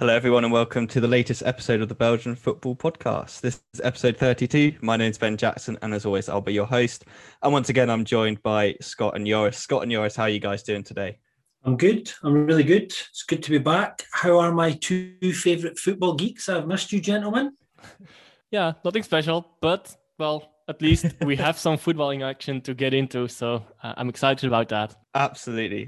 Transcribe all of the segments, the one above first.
Hello, everyone, and welcome to the latest episode of the Belgian Football Podcast. This is episode 32. My name's Ben Jackson, and as always, I'll be your host. And once again, I'm joined by Scott and Joris. Scott and Joris, how are you guys doing today? I'm good. I'm really good. It's good to be back. How are my two favourite football geeks? I've missed you, gentlemen. Yeah, nothing special, but, well, at least we have some footballing action to get into, so I'm excited about that. Absolutely.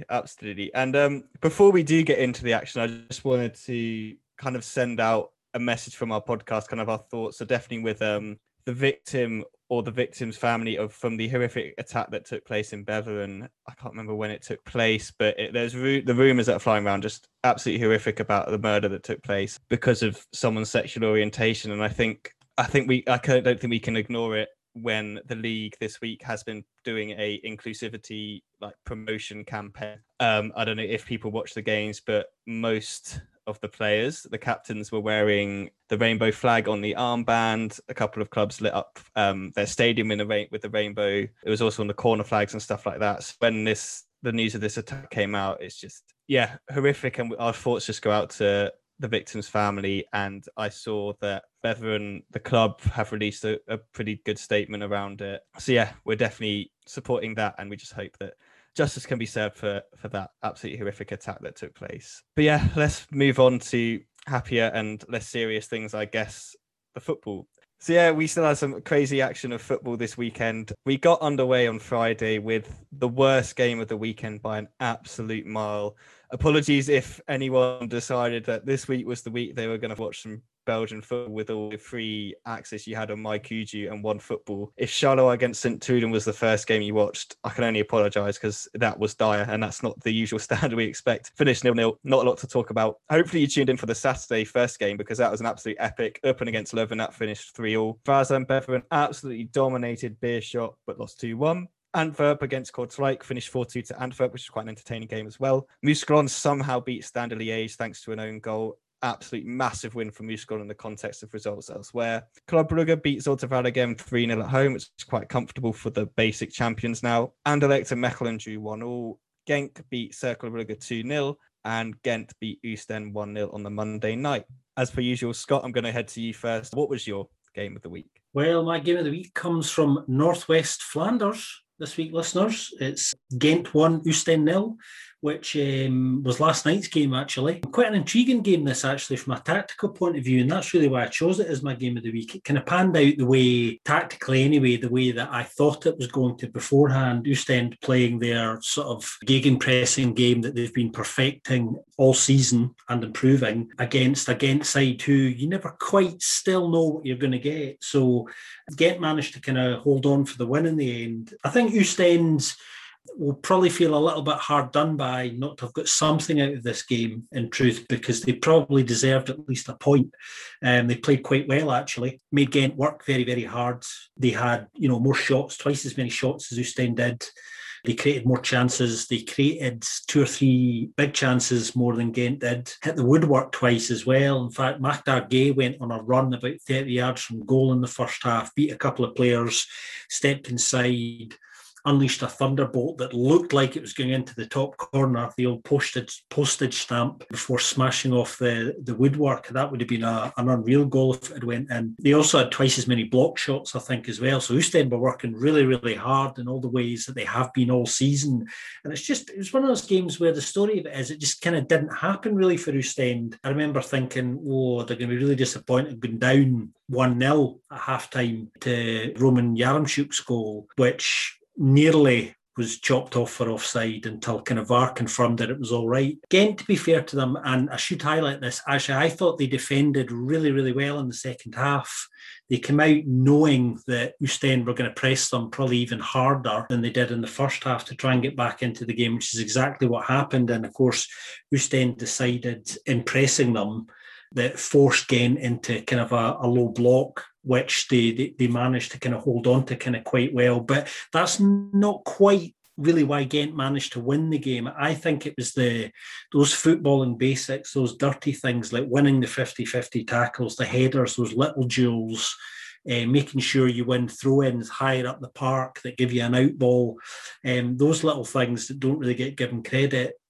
And before we do get into the action, I just wanted to kind of send out a message from our podcast, kind of our thoughts. So definitely with the victim or the victim's family from the horrific attack that took place in Beveren. I can't remember when it took place, but there's the rumours that are flying around just absolutely horrific about the murder that took place because of someone's sexual orientation. And I don't think we can ignore it when the league this week has been doing a inclusivity promotion campaign. I don't know if people watch the games, but most of the players, the captains, were wearing the rainbow flag on the armband. A couple of clubs lit up their stadium with the rainbow. It was also on the corner flags and stuff like that. So when the news of this attack came out, it's just, horrific. And our thoughts just go out to the victim's family. And I saw that Beveren, the club, have released a pretty good statement around it. So we're definitely supporting that, and we just hope that justice can be served for that absolutely horrific attack that took place. But let's move on to happier and less serious things, I guess, the football. So we still had some crazy action of football this weekend. We got underway on Friday with the worst game of the weekend by an absolute mile. Apologies if anyone decided that this week was the week they were going to watch some Belgian football with all the free access you had on MyCuju and OneFootball. If Charleroi against St. Truiden was the first game you watched, I can only apologise because that was dire, and that's not the usual standard we expect. Finished 0-0, not a lot to talk about. Hopefully you tuned in for the Saturday first game because that was an absolute epic. Eupen against Leuven, that finished 3-3. Vaasa and Beveren absolutely dominated Beerschot but lost 2-1. Antwerp against Kortrijk finished 4-2 to Antwerp, which is quite an entertaining game as well. Mouscron somehow beat Standard Liège thanks to an own goal. Absolute massive win for Mouscron in the context of results elsewhere. Club Brugge beat Zulte Waregem 3-0 at home, which is quite comfortable for the basic champions now. Anderlecht and Mechelen drew 1-1. Genk beat Cercle Brugge 2-0, and Ghent beat Oostende 1-0 on the Monday night. As per usual, Scott, I'm going to head to you first. What was your game of the week? Well, my game of the week comes from Northwest Flanders this week, listeners. It's Ghent 1, Oostende 0, which was last night's game, actually. Quite an intriguing game, this, actually, from a tactical point of view, and that's really why I chose it as my game of the week. It kind of panned out the way, tactically anyway, the way that I thought it was going to beforehand. Oostende playing their sort of gegenpressing game that they've been perfecting all season and improving against a Ghent side who you never quite still know what you're going to get. So Ghent managed to kind of hold on for the win in the end. I think Oostende will probably feel a little bit hard done by not to have got something out of this game, in truth, because they probably deserved at least a point. They played quite well, actually. Made Ghent work very, very hard. They had, more shots, twice as many shots as Oostende did. They created more chances. They created 2 or 3 big chances more than Ghent did. Hit the woodwork twice as well. In fact, Makhdar Gueye went on a run about 30 yards from goal in the first half, beat a couple of players, stepped inside, unleashed a thunderbolt that looked like it was going into the top corner, the old postage stamp, before smashing off the woodwork. That would have been an unreal goal if it had went in. They also had twice as many block shots, I think, as well. So Oostende were working really, really hard in all the ways that they have been all season. And it was one of those games where the story of it is, it just kind of didn't happen really for Oostende. I remember thinking, they're going to be really disappointed going down 1-0 at halftime to Roman Yaremchuk's goal, which nearly was chopped off for offside until kind of VAR confirmed that it was all right. Ghent, to be fair to them, and I should highlight this, actually, I thought they defended really, really well in the second half. They came out knowing that Oostende were going to press them probably even harder than they did in the first half to try and get back into the game, which is exactly what happened. And of course, Oostende decided in pressing them that forced Ghent into kind of a low block, which they managed to kind of hold on to kind of quite well. But that's not quite really why Ghent managed to win the game. I think it was those footballing basics, those dirty things like winning the 50-50 tackles, the headers, those little duels, making sure you win throw-ins higher up the park that give you an out ball. Those little things that don't really get given credit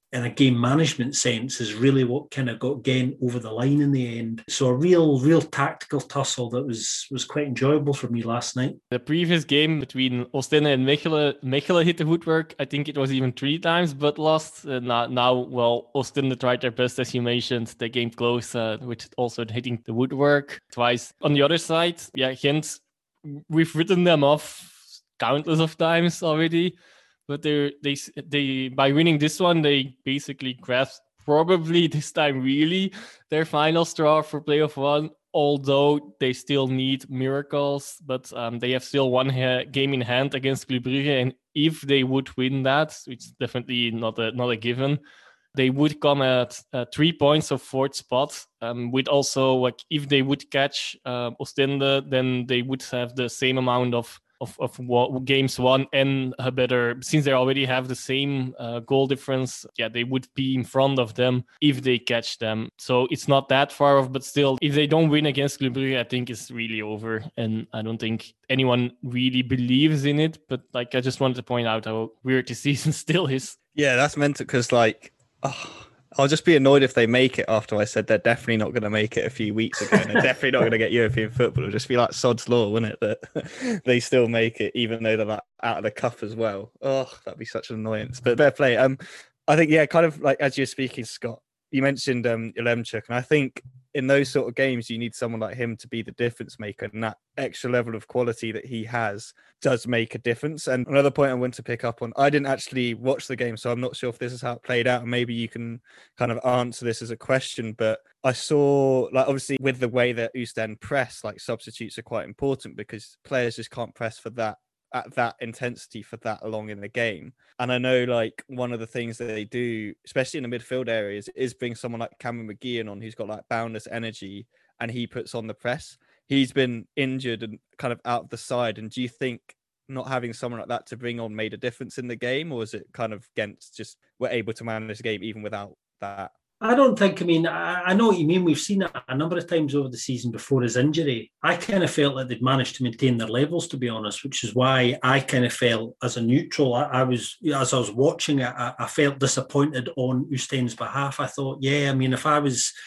in a game management sense is really what kind of got Ghent over the line in the end. So a real tactical tussle that was quite enjoyable for me last night. The previous game between Ostende and Mechelen hit the woodwork. I think it was even 3 times, but lost. Now, well, Ostende tried their best, as you mentioned. They came close, with also hitting the woodwork twice. On the other side, Ghent, we've written them off countless of times already. But they by winning this one, they basically grasped, probably this time really, their final straw for playoff 1. Although they still need miracles, but they have still one game in hand against Club Brugge, and if they would win that, it's definitely not a given, they would come at 3 points of 4th spot. With also, like, if they would catch Ostende, then they would have the same amount of games won and a better, since they already have the same goal difference. They would be in front of them if they catch them. So it's not that far off, but still, if they don't win against Club Brugge, I think it's really over, and I don't think anyone really believes in it. But like, I just wanted to point out how weird this season still is. Yeah, that's mental, because I'll just be annoyed if they make it after I said they're definitely not going to make it a few weeks ago. And they're definitely not going to get European football. It'll just be like sod's law, wouldn't it? That they still make it, even though they're like out of the cup as well. Oh, that'd be such an annoyance. But fair play. I think, kind of like as you're speaking, Scott, you mentioned Yaremchuk, and I think in those sort of games, you need someone like him to be the difference maker, and that extra level of quality that he has does make a difference. And another point I want to pick up on, I didn't actually watch the game, so I'm not sure if this is how it played out, and maybe you can kind of answer this as a question, but I saw, like, obviously with the way that Oostende press, like, substitutes are quite important because players just can't press for that at that intensity for that long in the game. And I know, like, one of the things that they do, especially in the midfield areas, is bring someone like Cameron McGeehan on, who's got like boundless energy, and he puts on the press. He's been injured and kind of out of the side. And do you think not having someone like that to bring on made a difference in the game, or is it kind of Ghent just were able to manage the game even without that? I don't think, I know what you mean. We've seen it a number of times over the season before his injury. I kind of felt that they'd managed to maintain their levels, to be honest, which is why I kind of felt, as a neutral, as I was watching it, I felt disappointed on Oostende's behalf. I thought, if I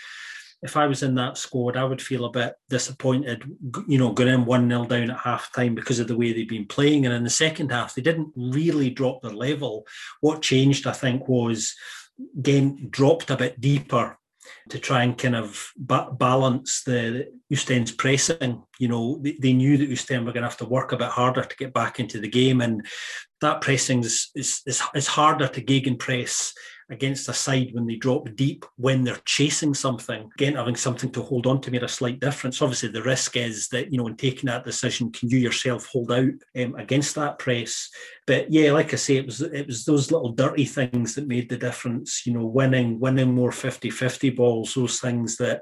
was in that squad, I would feel a bit disappointed, going in 1-0 down at half time because of the way they've been playing. And in the second half, they didn't really drop their level. What changed, I think, was Ghent dropped a bit deeper to try and kind of balance the Oostende's pressing. They knew that Oostende were going to have to work a bit harder to get back into the game, and that pressing is harder to gegenpress against a side when they drop deep, when they're chasing something. Again, having something to hold on to made a slight difference. Obviously, the risk is that, in taking that decision, can you yourself hold out against that press? But yeah, like I say, it was those little dirty things that made the difference. Winning more 50-50 balls, those things that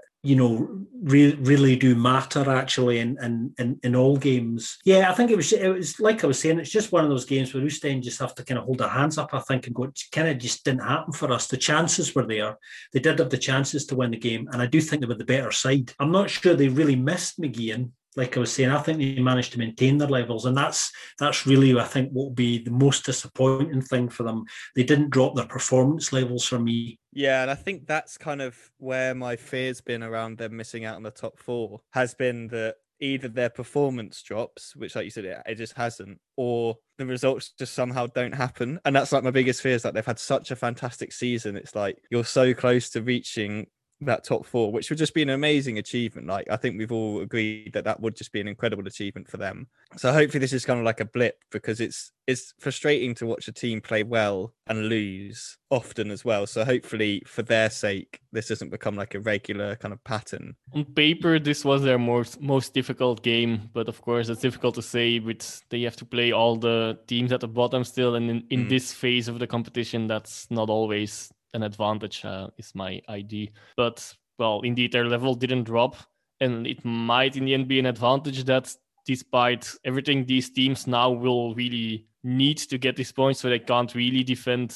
really do matter actually in all games. Yeah, I think it was like I was saying, it's just one of those games where Oostende just have to kind of hold their hands up, I think, and go, it kind of just didn't happen for us. The chances were there. They did have the chances to win the game, and I do think they were the better side. I'm not sure they really missed McGeehan. Like I was saying, I think they managed to maintain their levels, and that's really, I think, what will be the most disappointing thing for them. They didn't drop their performance levels for me. Yeah, and I think that's kind of where my fear's been around them missing out on the top 4, has been that either their performance drops, which, like you said, it just hasn't, or the results just somehow don't happen. And that's like my biggest fear, is that they've had such a fantastic season. It's like you're so close to reaching that top 4, which would just be an amazing achievement. Like, I think we've all agreed that would just be an incredible achievement for them. So hopefully this is kind of like a blip, because it's frustrating to watch a team play well and lose often as well. So hopefully, for their sake, this doesn't become like a regular kind of pattern. On paper, this was their most difficult game, but of course it's difficult to say. They have to play all the teams at the bottom still, and in this phase of the competition, that's not always an advantage, is my idea. But, well, indeed, their level didn't drop, and it might in the end be an advantage that, despite everything, these teams now will really need to get these points, so they can't really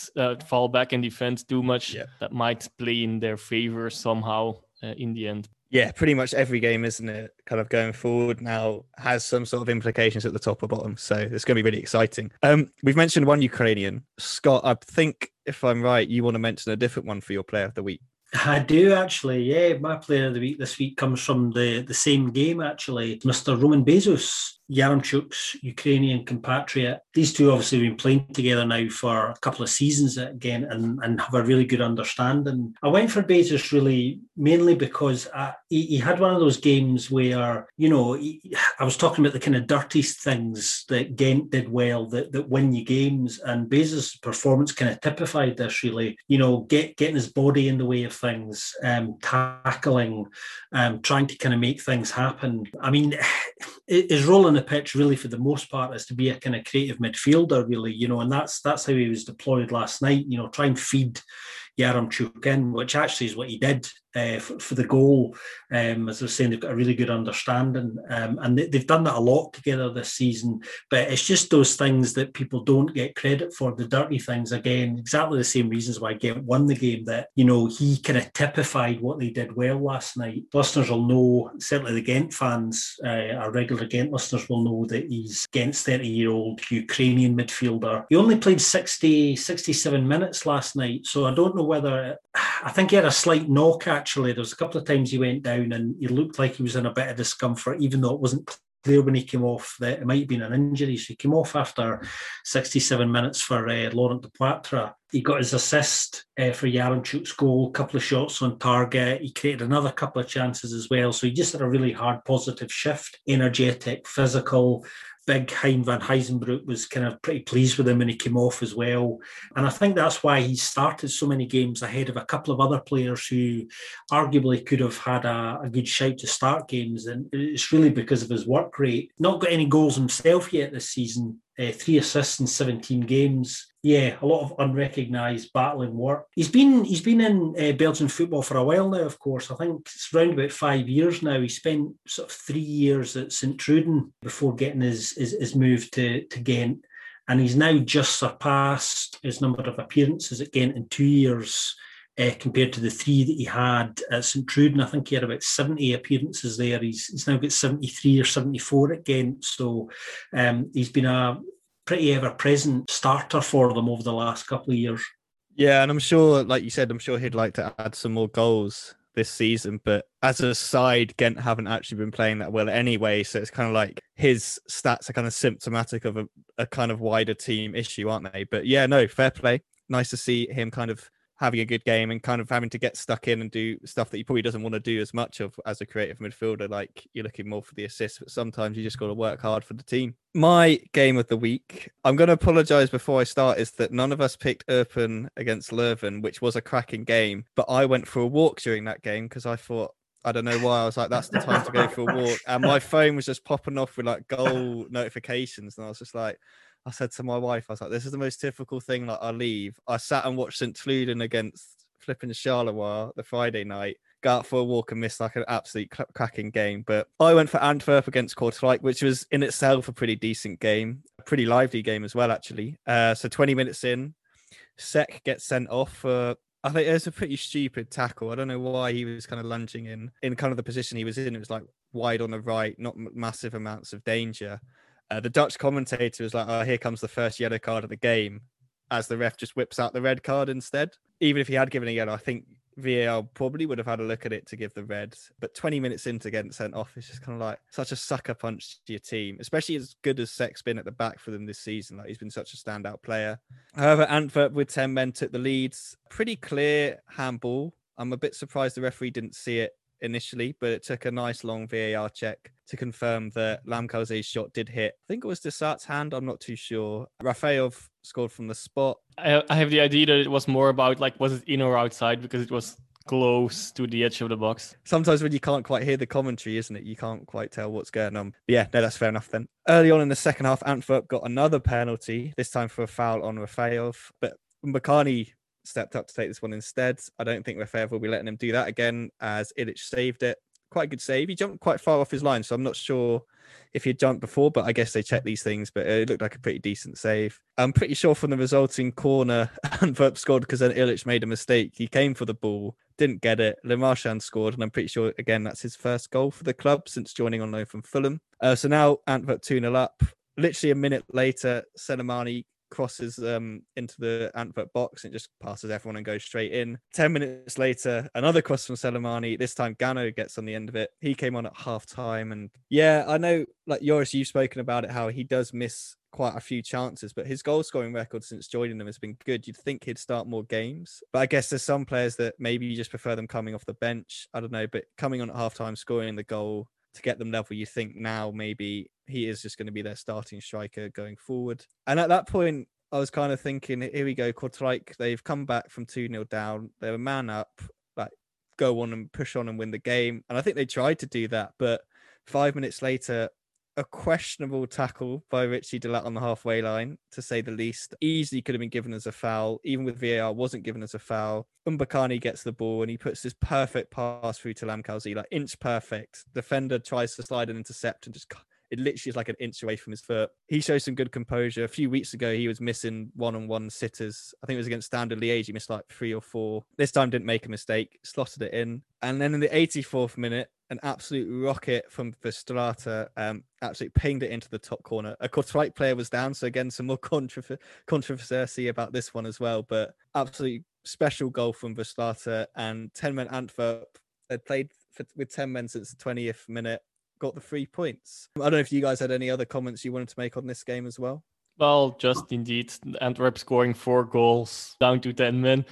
fall back and defend too much. Yeah. That might play in their favor somehow in the end. Yeah, pretty much every game, isn't it? Kind of going forward now has some sort of implications at the top or bottom. So it's going to be really exciting. We've mentioned one Ukrainian. Scott, I think if I'm right, you want to mention a different one for your player of the week. I do actually, yeah. My player of the week this week comes from the same game, actually. Mr. Roman Bezos, Yaremchuk's Ukrainian compatriot. These two obviously have been playing together now for a couple of seasons again and have a really good understanding. I went for Bezos really mainly because he had one of those games where, I was talking about the kind of dirty things that Ghent did well that win you games, and Bezos' performance kind of typified this really. Getting his body in the way of things, tackling, trying to kind of make things happen. I mean, his role in the pitch really for the most part is to be a kind of creative midfielder really, and that's how he was deployed last night, try and feed Yaremchuk in, which actually is what he did for the goal. As I was saying, they've got a really good understanding, and they've done that a lot together this season. But it's just those things that people don't get credit for, the dirty things. Again, exactly the same reasons why Ghent won the game, that, he kind of typified what they did well last night. Listeners will know, certainly the Ghent fans, our regular Ghent listeners will know that he's Ghent's 30-year-old Ukrainian midfielder. He only played 67 minutes last night, so I don't know whether, I think he had a slight knock actually. There was a couple of times he went down and he looked like he was in a bit of discomfort, even though it wasn't clear when he came off that it might have been an injury. So he came off after 67 minutes for Laurent Depoitre. He got his assist for Yaremchuk's goal, a couple of shots on target. He created another couple of chances as well. So he just had a really hard positive shift, energetic, physical. Big Hein van Heisenbroek was kind of pretty pleased with him when he came off as well. And I think that's why he started so many games ahead of a couple of other players who arguably could have had a good shout to start games. And it's really because of his work rate. Not got any goals himself yet this season. 3 assists in 17 games. Yeah, a lot of unrecognised battling work. He's been in Belgian football for a while now, of course. I think it's around about 5 years now. He spent sort of 3 years at St Truden before getting his move to Ghent. And he's now just surpassed his number of appearances at Ghent in 2 years, compared to the 3 that he had at St Truden. I think he had about 70 appearances there. He's now got 73 or 74 at Ghent. So he's been a pretty ever-present starter for them over the last couple of years. Yeah, and I'm sure, like you said, I'm sure he'd like to add some more goals this season. But as a side, Ghent haven't actually been playing that well anyway. So it's kind of like his stats are kind of symptomatic of a kind of wider team issue, aren't they? But yeah, no, fair play. Nice to see him kind of having a good game and kind of having to get stuck in and do stuff that he probably doesn't want to do as much of as a creative midfielder. Like, you're looking more for the assists, but sometimes you just got to work hard for the team. My game of the week, I'm going to apologise before I start, is that none of us picked Eupen against Leuven, which was a cracking game. But I went for a walk during that game because I thought, I don't know why, I was like, that's the time to go for a walk. And my phone was just popping off with like goal notifications. And I was just like, I said to my wife, I was like, this is the most typical thing. Like, I leave. I sat and watched St Truden against flipping Charleroi the Friday night, go out for a walk and missed like an absolute cracking game. But I went for Antwerp against Kortrijk, which was in itself a pretty decent game, a pretty lively game as well, actually. So 20 minutes in, Sek gets sent off for, I think it was a pretty stupid tackle. I don't know why he was kind of lunging in kind of the position he was in. It was like wide on the right, not massive amounts of danger. The Dutch commentator was like, oh, here comes the first yellow card of the game, as the ref just whips out the red card instead. Even if he had given a yellow, I think VAR probably would have had a look at it to give the red. But 20 minutes into getting sent off, it's just kind of like such a sucker punch to your team, especially as good as Sek's been at the back for them this season. Like, he's been such a standout player. However, Antwerp with 10 men took the leads. Pretty clear handball. I'm a bit surprised the referee didn't see it initially, but it took a nice long VAR check to confirm that Lamkelze's shot did hit. I think it was Desart's hand. I'm not too sure. Rafael scored from the spot. I have the idea that it was more about, like, was it in or outside, because it was close to the edge of the box. Sometimes when you can't quite hear the commentary, isn't it? You can't quite tell what's going on. But yeah, no, that's fair enough then. Early on in the second half, Antwerp got another penalty, this time for a foul on Rafael. But Mbakani stepped up to take this one instead. I don't think Rafael will be letting him do that again, as Ilic saved it. Quite a good save. He jumped quite far off his line, so I'm not sure if he'd jumped before, but I guess they check these things, but it looked like a pretty decent save. I'm pretty sure from the resulting corner, Antwerp scored because then Ilic made a mistake. He came for the ball, didn't get it. Le Marchand scored, and I'm pretty sure, again, that's his first goal for the club since joining on loan from Fulham. So now Antwerp 2-0 up. Literally a minute later, Selemani crosses into the Antwerp box and just passes everyone and goes straight in. 10 minutes later, another cross from Selemani. This time Gano gets on the end of it. He came on at half time. And yeah, I know, like Joris, you've spoken about it, how he does miss quite a few chances, but his goal scoring record since joining them has been good. You'd think he'd start more games, but I guess there's some players that maybe you just prefer them coming off the bench. I don't know, but coming on at half time, scoring the goal to get them level, you think now maybe he is just going to be their starting striker going forward. And at that point, I was kind of thinking, here we go, Kortrijk, they've come back from 2-0 down. They're a man up, like go on and push on and win the game. And I think they tried to do that, but 5 minutes later, a questionable tackle by Richie Delat on the halfway line, to say the least. Easily could have been given as a foul. Even with VAR, wasn't given as a foul. Mbakani gets the ball and he puts this perfect pass through to Lamkowski, like inch perfect. Defender tries to slide and intercept and just... It literally is like an inch away from his foot. He shows some good composure. A few weeks ago, he was missing one-on-one sitters. I think it was against Standard Liège. He missed like 3 or 4. This time didn't make a mistake, slotted it in. And then in the 84th minute, an absolute rocket from Verstraete, absolutely pinged it into the top corner. A Kortrijk player was down, so again, some more controversy about this one as well. But absolutely special goal from Verstraete, and 10 men Antwerp had played with 10 men since the 20th minute. Got the 3 points. I don't know if you guys had any other comments you wanted to make on this game as well. Well, just indeed, Antwerp scoring 4 goals down to 10 men.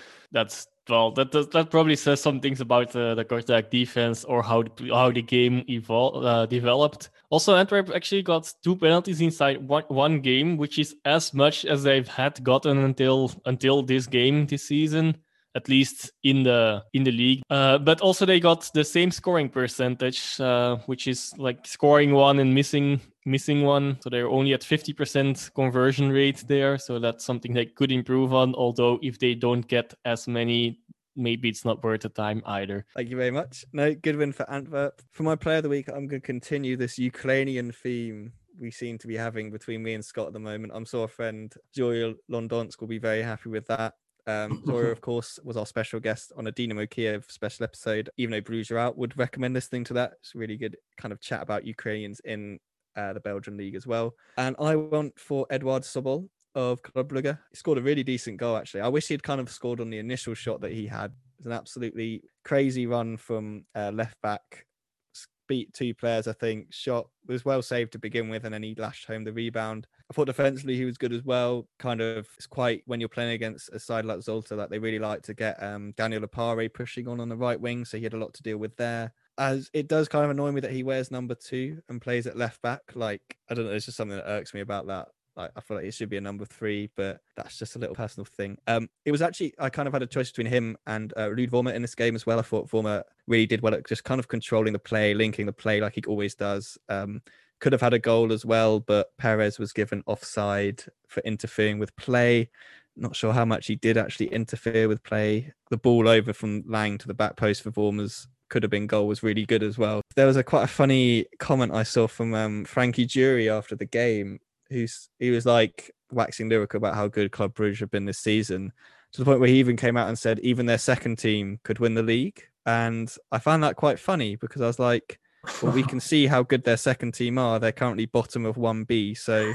That probably says some things about the Kortrijk defense or how the game developed. Also, Antwerp actually got 2 penalties inside one game, which is as much as they've had gotten until this game this season, at least in the league. But also they got the same scoring percentage, which is like scoring 1 and missing 1. So they're only at 50% conversion rate there. So that's something they could improve on. Although if they don't get as many, maybe it's not worth the time either. Thank you very much. No, good win for Antwerp. For my player of the week, I'm going to continue this Ukrainian theme we seem to be having between me and Scott at the moment. I'm sure our friend Zoya Londonsk will be very happy with that. Zoya, of course, was our special guest on a Dynamo Kiev special episode. Even though Bruges are out, would recommend listening to that. It's a really good kind of chat about Ukrainians in the Belgian league as well. And I went for Eduard Sobol of Club Brugge. He scored a really decent goal, actually. I wish he'd kind of scored on the initial shot that he had. It was an absolutely crazy run from left back. Beat 2 players, I think. Shot was well saved to begin with, and then he lashed home the rebound. I thought defensively he was good as well. Kind of, it's quite, when you're playing against a side like Zolta, that they really like to get Daniel Apare pushing on the right wing, so he had a lot to deal with there. As it does kind of annoy me that he wears number 2 and plays at left back. Like, I don't know, it's just something that irks me about that. Like, I feel like it should be a number 3, but that's just a little personal thing. It was actually, I kind of had a choice between him and Ruud Vormer in this game as well. I thought Vormer really did well at just kind of controlling the play, linking the play like he always does. Could have had a goal as well, but Perez was given offside for interfering with play. Not sure how much he did actually interfere with play. The ball over from Lang to the back post for Vormer's could have been goal was really good as well. There was quite a funny comment I saw from Frankie Jury after the game. He was like waxing lyrical about how good Club Brugge have been this season, to the point where he even came out and said even their second team could win the league. And I found that quite funny because I was like, well, we can see how good their second team are. They're currently bottom of 1B. So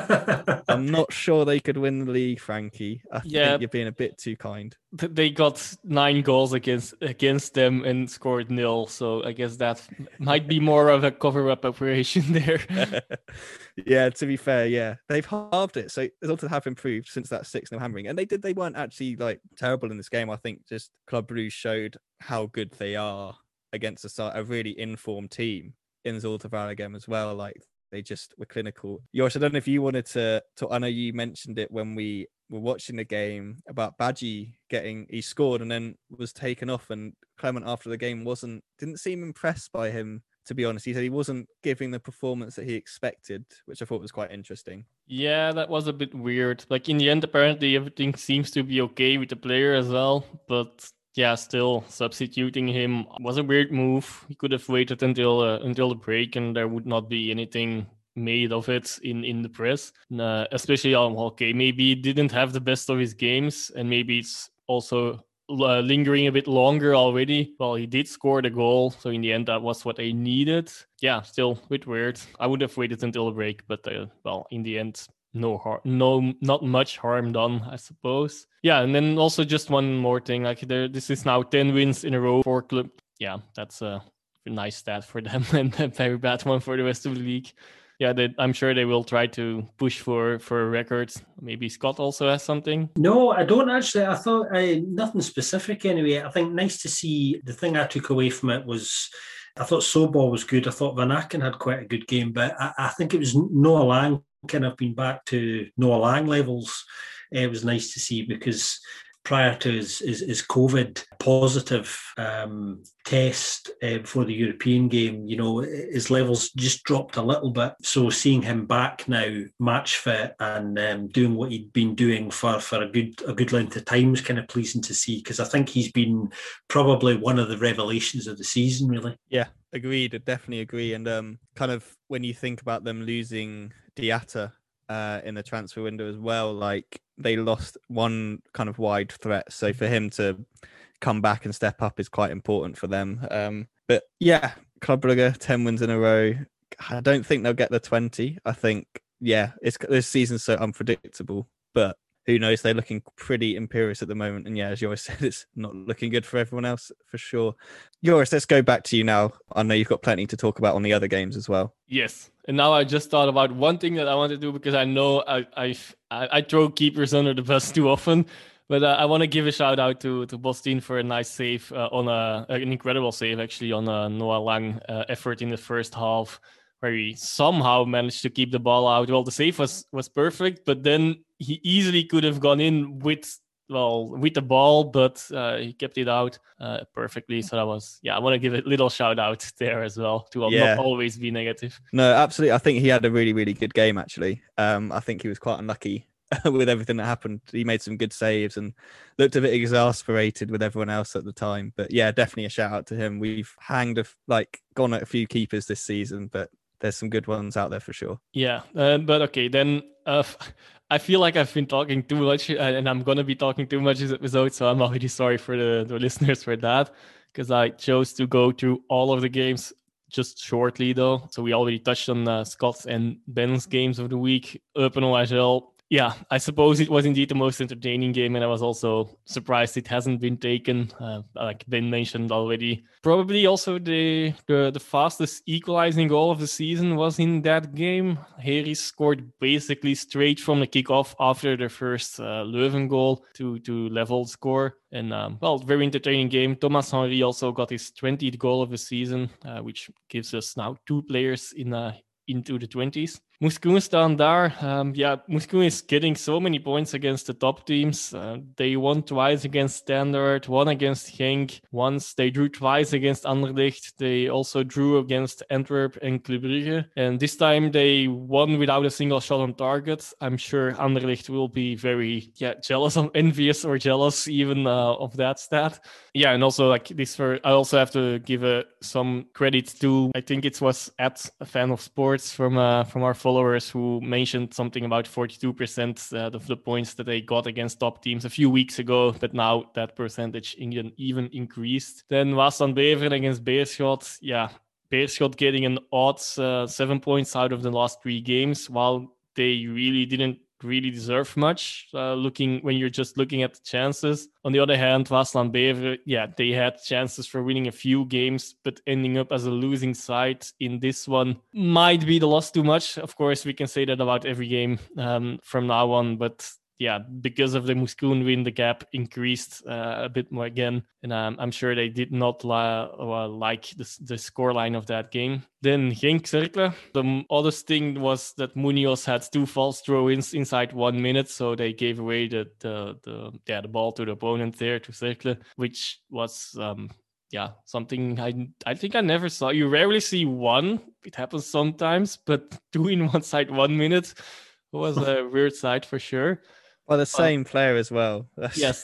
I'm not sure they could win the league, Frankie. I think you're being a bit too kind. They got 9 goals against them and scored 0. So I guess that might be more of a cover-up operation there. Yeah, to be fair, yeah. They've halved it. So there's also have improved since that 6-0 hammering. And they weren't actually like terrible in this game. I think just Club Brugge showed how good they are against a really informed team in Zulte Waregem as well. Like, they just were clinical. Josh, I don't know if you wanted to talk. I know you mentioned it when we were watching the game about Badji he scored and then was taken off, and Clement after the game didn't seem impressed by him, to be honest. He said he wasn't giving the performance that he expected, which I thought was quite interesting. Yeah, that was a bit weird. Like, in the end, apparently everything seems to be okay with the player as well, but yeah, still substituting him was a weird move. He could have waited until the break, and there would not be anything made of it in the press. Especially on maybe he didn't have the best of his games, and maybe it's also lingering a bit longer already. Well, he did score the goal, so in the end, that was what they needed. Yeah, still a bit weird. I would have waited until the break, but in the end, not much harm done, I suppose. Yeah, and then also just one more thing. Like this is now 10 wins in a row for club. Yeah, that's a nice stat for them and a very bad one for the rest of the league. Yeah, I'm sure they will try to push for a record. Maybe Scott also has something. No, I don't actually. I thought nothing specific anyway. I think nice to see. The thing I took away from it was I thought Sobol was good. I thought Van Aken had quite a good game, but I think it was Noah Lang kind of been back to Noah Lang levels. It was nice to see because prior to his COVID positive test before the European game, his levels just dropped a little bit. So seeing him back now, match fit and doing what he'd been doing for a good length of time is kind of pleasing to see, because I think he's been probably one of the revelations of the season, really. Yeah, agreed. I definitely agree. And kind of when you think about them losing Diatta in the transfer window as well, like they lost one kind of wide threat, so for him to come back and step up is quite important for them. But yeah, Club Brugge 10 wins in a row. I don't think they'll get the 20. I think this season's so unpredictable, but who knows? They're looking pretty imperious at the moment, and yeah, as Joris said, it's not looking good for everyone else for sure. Joris, let's go back to you now. I know you've got plenty to talk about on the other games as well. Yes, and now I just thought about one thing that I want to do, because I know I throw keepers under the bus too often, but I want to give a shout out to Bostin for a nice save on an incredible save actually on a Noah Lang effort in the first half, where he somehow managed to keep the ball out. Well, the save was perfect, but then he easily could have gone in with the ball, but he kept it out perfectly. So that was, I want to give a little shout out there as well to not always be negative. No, absolutely. I think he had a really, really good game, actually. I think he was quite unlucky with everything that happened. He made some good saves and looked a bit exasperated with everyone else at the time. But yeah, definitely a shout out to him. We've gone at a few keepers this season, but there's some good ones out there for sure. Yeah, but okay, then I feel like I've been talking too much, and I'm going to be talking too much this episode, so I'm already sorry for the listeners for that, because I chose to go through all of the games just shortly, though. So we already touched on Scott's and Ben's games of the week. Eupen OHL. Yeah, I suppose it was indeed the most entertaining game, and I was also surprised it hasn't been taken, like Ben mentioned already. Probably also the fastest equalizing goal of the season was in that game. Heris scored basically straight from the kickoff after the first Leuven goal to level score. And, very entertaining game. Thomas Henry also got his 20th goal of the season, which gives us now 2 players into the 20s. Mouscron Standard, Mouscron is getting so many points against the top teams. They won twice against Standard, one against Genk. Once they drew twice against Anderlecht. They also drew against Antwerp and Club Brugge. And this time they won without a single shot on target. I'm sure Anderlecht will be very jealous, envious or jealous even of that stat. Yeah, and also I also have to give some credit to, I think it was at a fan of sports from our followers, who mentioned something about 42% of the points that they got against top teams a few weeks ago, but now that percentage even increased. Then Waasland Beveren against Beerschot. Yeah, Beerschot getting an odd 7 points out of the last 3 games, while they really didn't deserve much when you're just looking at the chances. On the other hand, Waasland Beveren, they had chances for winning a few games, but ending up as a losing side in this one might be the loss too much. Of course, we can say that about every game from now on, but because of the Mouscron win, the gap increased a bit more again. And I'm sure they did not like the scoreline of that game. Then Genk Cercle. The oddest thing was that Munoz had 2 false throw-ins inside 1 minute. So they gave away the ball to the opponent there, to Cercle, which was... something I think I never saw. You rarely see one. It happens sometimes, but 2 in one side 1 minute was a weird sight for sure. Well, the same player as well. Yes.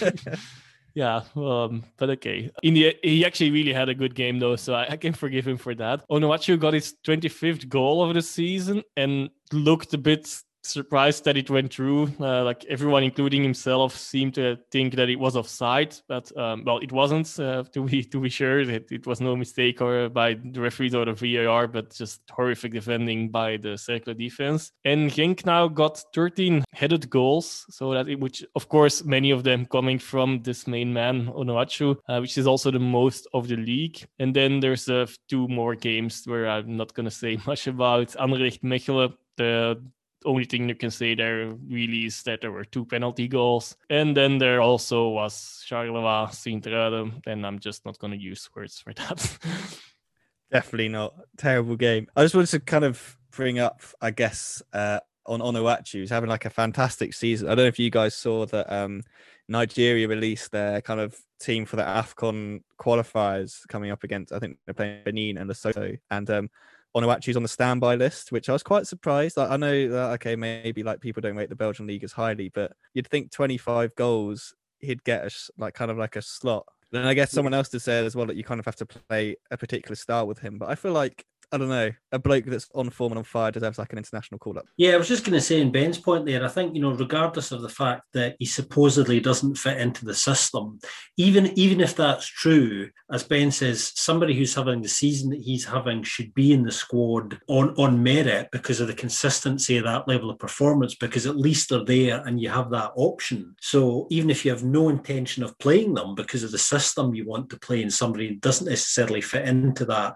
But okay. He actually really had a good game though, so I can forgive him for that. Onuachu got his 25th goal of the season and looked a bit surprised that it went through. Like everyone, including himself, seemed to think that it was offside, but well, it wasn't. To be sure, that it was no mistake or by the referees or the VAR, but just horrific defending by the Cercle defense. And Genk now got 13 headed goals, so that which of course many of them coming from this main man Onuachu, which is also the most of the league. And then there's 2 more games where I'm not going to say much about. Anderlecht Mechelen, the only thing you can say there really is that there were 2 penalty goals. And then there also was Charleroi, Sint-Truiden, and I'm just not going to use words for that. Definitely not. Terrible game. I just wanted to kind of bring up, I guess, on Onuachu, who's having like a fantastic season. I don't know if you guys saw that Nigeria released their kind of team for the AFCON qualifiers coming up against, I think they're playing Benin and Lesotho. And Onuachu's on the standby list, which I was quite surprised. I know that, okay, maybe like people don't rate the Belgian league as highly, but you'd think 25 goals, he'd get kind of like a slot. Then I guess someone else did say as well that you kind of have to play a particular style with him. But I feel like, I don't know, a bloke that's on form and on fire deserves like an international call-up. Yeah, I was just going to say in Ben's point there, I think, regardless of the fact that he supposedly doesn't fit into the system, even if that's true, as Ben says, somebody who's having the season that he's having should be in the squad on merit because of the consistency of that level of performance, because at least they're there and you have that option. So even if you have no intention of playing them because of the system you want to play and somebody doesn't necessarily fit into that,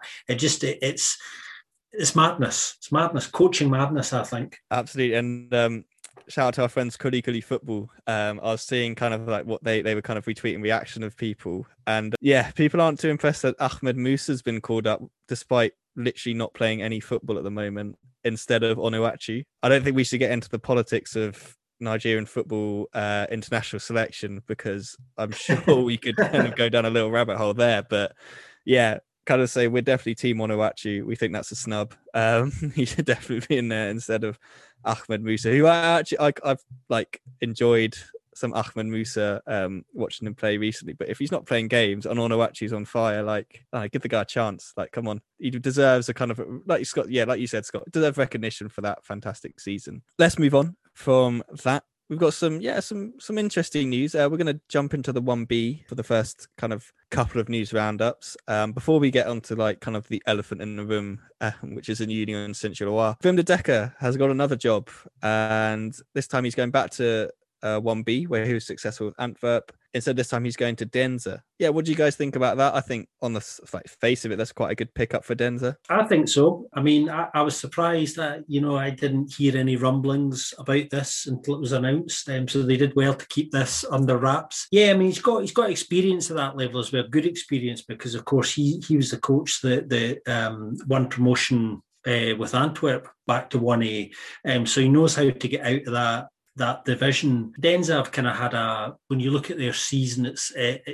it's madness. It's madness, coaching madness, I think. Absolutely. And shout out to our friends Kuli Kuli Football. I was seeing kind of like what they were kind of retweeting reaction of people. And yeah, people aren't too impressed that Ahmed Musa's been called up despite literally not playing any football at the moment instead of Onuachu. I don't think we should get into the politics of Nigerian football international selection because I'm sure we could kind of go down a little rabbit hole there. But yeah, kind of say we're definitely team Onuachu. We think that's a snub. He should definitely be in there instead of Ahmed Musa, who I've like enjoyed some Ahmed Musa watching him play recently. But if he's not playing games and Onuachu's on fire, like give the guy a chance. Like, come on, he deserves a kind of like you said, Scott, deserves recognition for that fantastic season. Let's move on from that. We've got some interesting news. We're going to jump into the 1B for the first kind of couple of news roundups. Before we get onto like kind of the elephant in the room, which is in Union Saint-Gilloise. Wim de Decker has got another job, and this time he's going back to 1B, where he was successful with Antwerp. Instead, this time he's going to Denza. Yeah, what do you guys think about that? I think on the face of it, that's quite a good pickup for Denza. I think so. I mean, I was surprised that, I didn't hear any rumblings about this until it was announced. So they did well to keep this under wraps. Yeah, I mean, he's got experience at that level as well, good experience, because, of course, he was the coach that won promotion with Antwerp back to 1A. So he knows how to get out of that division. Denza have kind of had when you look at their season, it's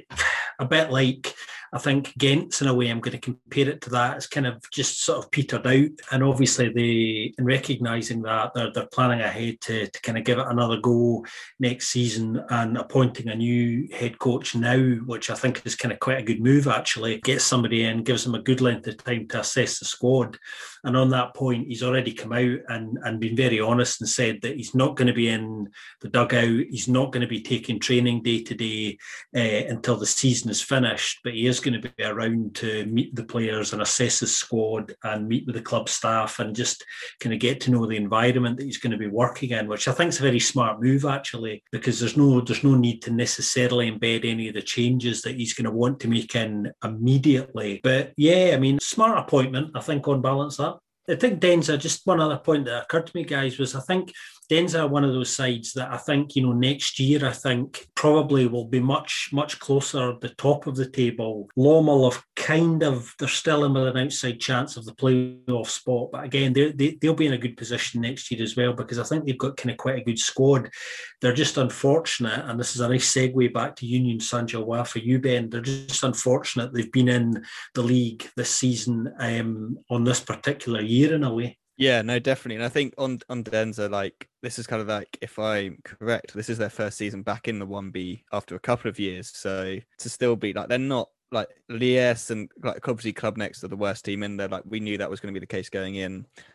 a bit like, I think, Ghent's in a way. I'm going to compare it to that. It's kind of just sort of petered out. And obviously in recognising that, they're planning ahead to kind of give it another go next season and appointing a new head coach now, which I think is kind of quite a good move, actually. Gets somebody in, gives them a good length of time to assess the squad. And on that point, he's already come out and been very honest and said that he's not going to be in the dugout. He's not going to be taking training day to day until the season is finished, but he is going to be around to meet the players and assess the squad and meet with the club staff and just kind of get to know the environment that he's going to be working in, which I think is a very smart move, actually, because there's no need to necessarily embed any of the changes that he's going to want to make in immediately. But yeah, I mean, smart appointment, I think, on balance that. I think Denza, just one other point that occurred to me, guys, was I think Denza are one of those sides that I think, next year, I think probably will be much, much closer at the top of the table. Lommel have they're still in with an outside chance of the playoff spot. But again, they'll be in a good position next year as well, because I think they've got kind of quite a good squad. They're just unfortunate, and this is a nice segue back to Union Saint-Gilloise for you, Ben. They're just unfortunate they've been in the league this season on this particular year in a way. Yeah, no, definitely. And I think on Denza, like, this is kind of like, if I'm correct, this is their first season back in the 1B after a couple of years. So to still be like, they're not like Liège and like obviously Club Next are the worst team in there. Like, we knew that was going to be the case going in.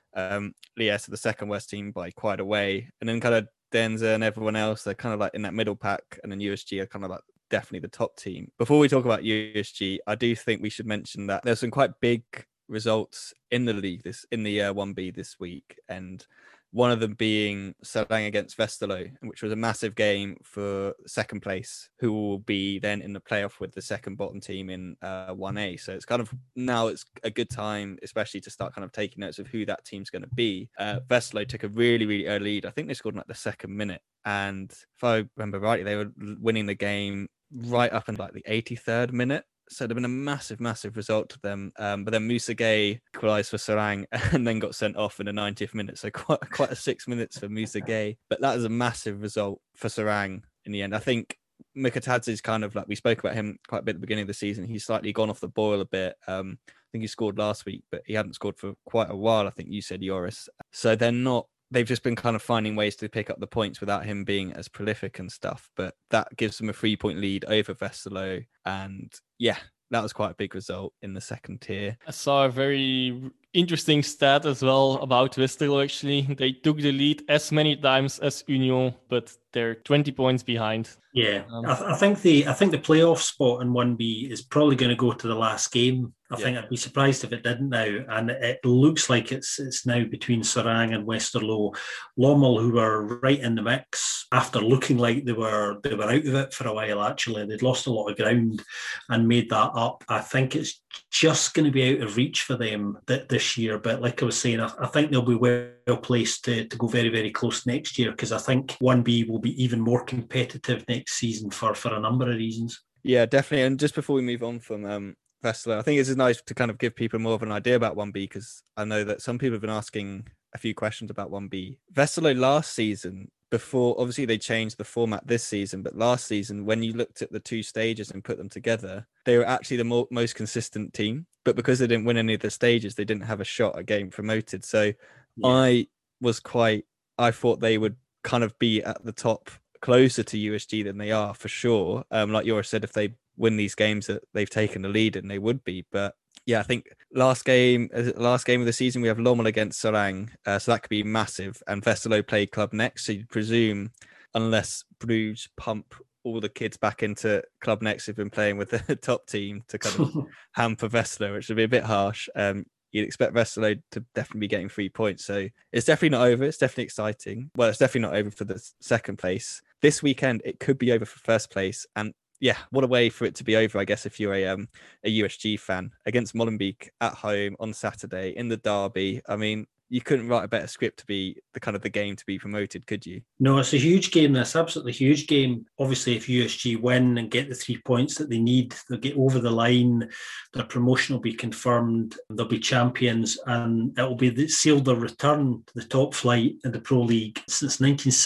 Liège are the second worst team by quite a way. And then kind of Denza and everyone else, they're kind of like in that middle pack. And then USG are kind of like definitely the top team. Before we talk about USG, I do think we should mention that there's some quite big results in the league in the 1B this week, and one of them being Sarang against Westerlo, which was a massive game for second place, who will be then in the playoff with the second bottom team in 1A. So it's kind of now it's a good time, especially to start kind of taking notes of who that team's going to be. Westerlo took a really, really early lead. I think they scored in like the second minute. And if I remember rightly, they were winning the game right up in like the 83rd minute. So it'd have been a massive, massive result to them. But then Musa Gay equalised for Sarang and then got sent off in the 90th minute. So quite a 6 minutes for Musa Gay. But that is a massive result for Sarang in the end. I think Mikatadze is kind of like, we spoke about him quite a bit at the beginning of the season. He's slightly gone off the boil a bit. I think he scored last week, but he hadn't scored for quite a while, I think you said, Joris. So they've just been kind of finding ways to pick up the points without him being as prolific and stuff. But that gives them a 3-point lead over Westerlo. And yeah, that was quite a big result in the second tier. I saw a very interesting stat as well about Westerlo, actually. They took the lead as many times as Union, but they're 20 points behind. Yeah, I think the playoff spot in 1B is probably going to go to the last game. I think I'd be surprised if it didn't now. And it looks like it's now between Sarang and Westerlo. Lommel, who were right in the mix after looking like they were out of it for a while, actually. They'd lost a lot of ground and made that up. I think it's just going to be out of reach for them this year. But like I was saying, I think they'll be well placed to go very, very close next year, because I think 1B will be even more competitive next season for a number of reasons. Yeah, definitely. And just before we move on from Westerlo, I think it's nice to kind of give people more of an idea about 1B, because I know that some people have been asking a few questions about 1B. Westerlo last season, before obviously they changed the format this season, but last season when you looked at the two stages and put them together, they were actually the most consistent team. But because they didn't win any of the stages, they didn't have a shot at getting promoted. So I thought they would kind of be at the top, closer to USG than they are for sure. Like Joris said, if they win these games that they've taken the lead, and they would be. But yeah, I think last game of the season, we have Lommel against Sarang, so that could be massive. And Westerlo play Club Next, so you'd presume, unless Bruges pump all the kids back into Club Next who've been playing with the top team to kind of hamper Westerlo, which would be a bit harsh. You'd expect Westerlo to definitely be getting 3 points. So it's definitely not over. It's definitely exciting. Well, it's definitely not over for the second place. This weekend, it could be over for first place. And yeah, what a way for it to be over, I guess, if you're a USG fan, against Molenbeek at home on Saturday in the derby. I mean, you couldn't write a better script to be the game to be promoted, could you? No, it's a huge game. This absolutely huge game. Obviously, if USG win and get the 3 points that they need, they'll get over the line. Their promotion will be confirmed. They'll be champions, and it will be sealed their return to the top flight in the Pro League since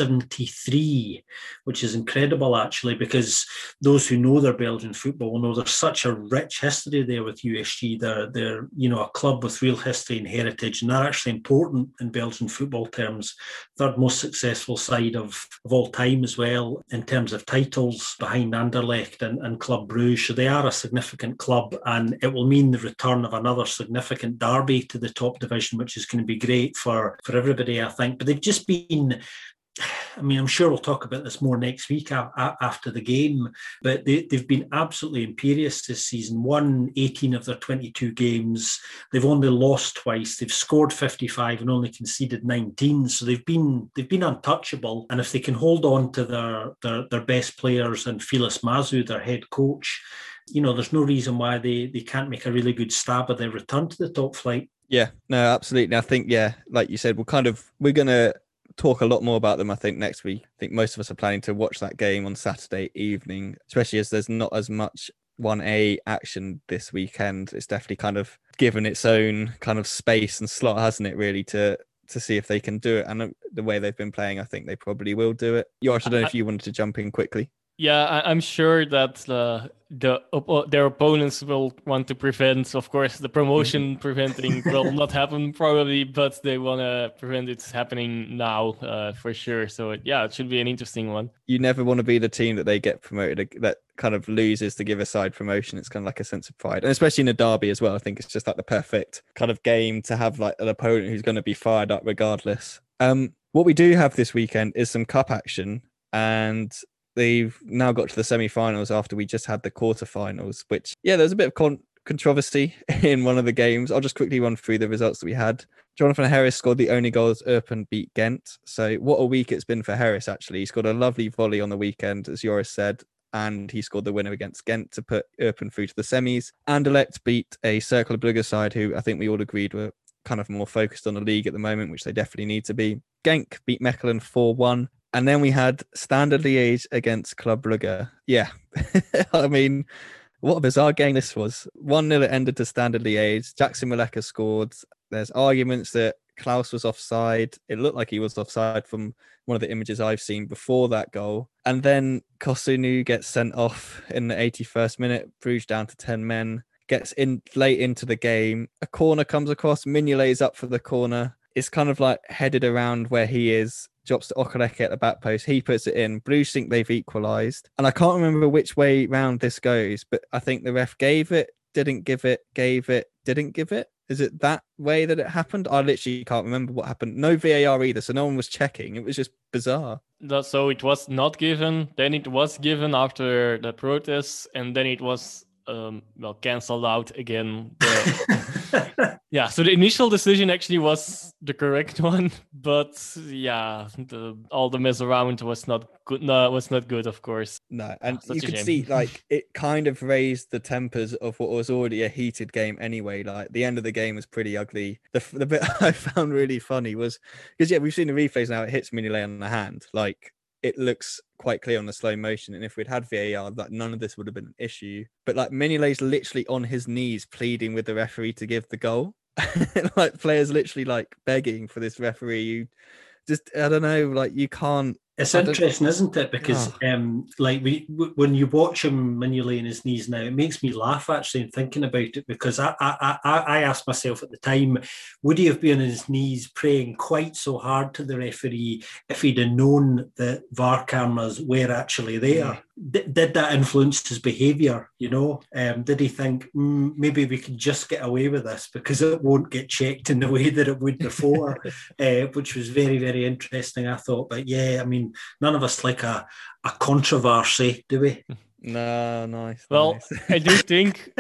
1973, which is incredible, actually, because those who know their Belgian football will know there's such a rich history there with USG. They're a club with real history and heritage, and they're actually important in Belgian football terms. Third most successful side of all time as well in terms of titles, behind Anderlecht and Club Bruges. So they are a significant club, and it will mean the return of another significant derby to the top division, which is going to be great for everybody, I think. But they've just been... I mean, I'm sure we'll talk about this more next week after the game, but they've been absolutely imperious this season. Won 18 of their 22 games. They've only lost twice. They've scored 55 and only conceded 19. So they've been untouchable. And if they can hold on to their best players and Felix Mazu, their head coach, there's no reason why they can't make a really good stab at their return to the top flight. Yeah, no, absolutely. I think, like you said, we're going to talk a lot more about them, I think, next week. I think most of us are planning to watch that game on Saturday evening, especially as there's not as much 1A action this weekend. It's definitely kind of given its own kind of space and slot, hasn't it, really, to see if they can do it. And the way they've been playing, I think they probably will do it. Joris, I don't know if you wanted to jump in quickly. Yeah, I'm sure that their opponents will want to prevent, of course, the promotion preventing will not happen probably, but they want to prevent it happening now for sure. So yeah, it should be an interesting one. You never want to be the team that they get promoted that kind of loses to give a side promotion. It's kind of like a sense of pride, and especially in a derby as well. I think it's just like the perfect kind of game to have like an opponent who's going to be fired up regardless. What we do have this weekend is some cup action, and they've now got to the semi-finals after we just had the quarterfinals, which, yeah, there's a bit of controversy in one of the games. I'll just quickly run through the results that we had. Jonathan Harris scored the only goal as Eupen beat Ghent. So what a week it's been for Harris, actually. He scored a lovely volley on the weekend, as Joris said, and he scored the winner against Ghent to put Eupen through to the semis. Anderlecht beat a Cercle Brugge side who I think we all agreed were kind of more focused on the league at the moment, which they definitely need to be. Genk beat Mechelen 4-1. And then we had Standard Liège against Club Brugge. Yeah, I mean, what a bizarre game this was. 1-0 it ended to Standard Liège. Jackson Muleka scored. There's arguments that Klaus was offside. It looked like he was offside from one of the images I've seen before that goal. And then Kosunu gets sent off in the 81st minute. Bruges down to 10 men. Gets in late into the game. A corner comes across. Mignolet's up for the corner. It's kind of like headed around where he is. Drops to Okereke at the back post. He puts it in. Blues think they've equalised. And I can't remember which way round this goes, but I think the ref gave it, didn't give it, gave it, didn't give it. Is it that way that it happened? I literally can't remember what happened. No VAR either, so no one was checking. It was just bizarre. So it was not given, then it was given after the protests, and then it was cancelled out again. Yeah, so the initial decision actually was the correct one, but yeah, all the mess around was not good. No, it was not good, of course. No, and you could see like it kind of raised the tempers of what was already a heated game anyway. Like the end of the game was pretty ugly. The bit I found really funny was because we've seen the replays now. It hits Mignolet on the hand, like. It looks quite clear on the slow motion. And if we'd had VAR, like none of this would have been an issue. But like Mignolet's literally on his knees pleading with the referee to give the goal. Like players literally like begging for this referee. You just, I don't know, like you can't. It's interesting, isn't it? Because when you watch him Mignolet in his knees now, it makes me laugh actually in thinking about it, because I asked myself at the time, would he have been on his knees praying quite so hard to the referee if he'd have known that VAR cameras were actually there? Did that influence his behaviour? Did he think maybe we could just get away with this because it won't get checked in the way that it would before? Which was very, very interesting, I thought. But yeah, I mean, none of us like a controversy, do we? No, nice. Well, nice. I do think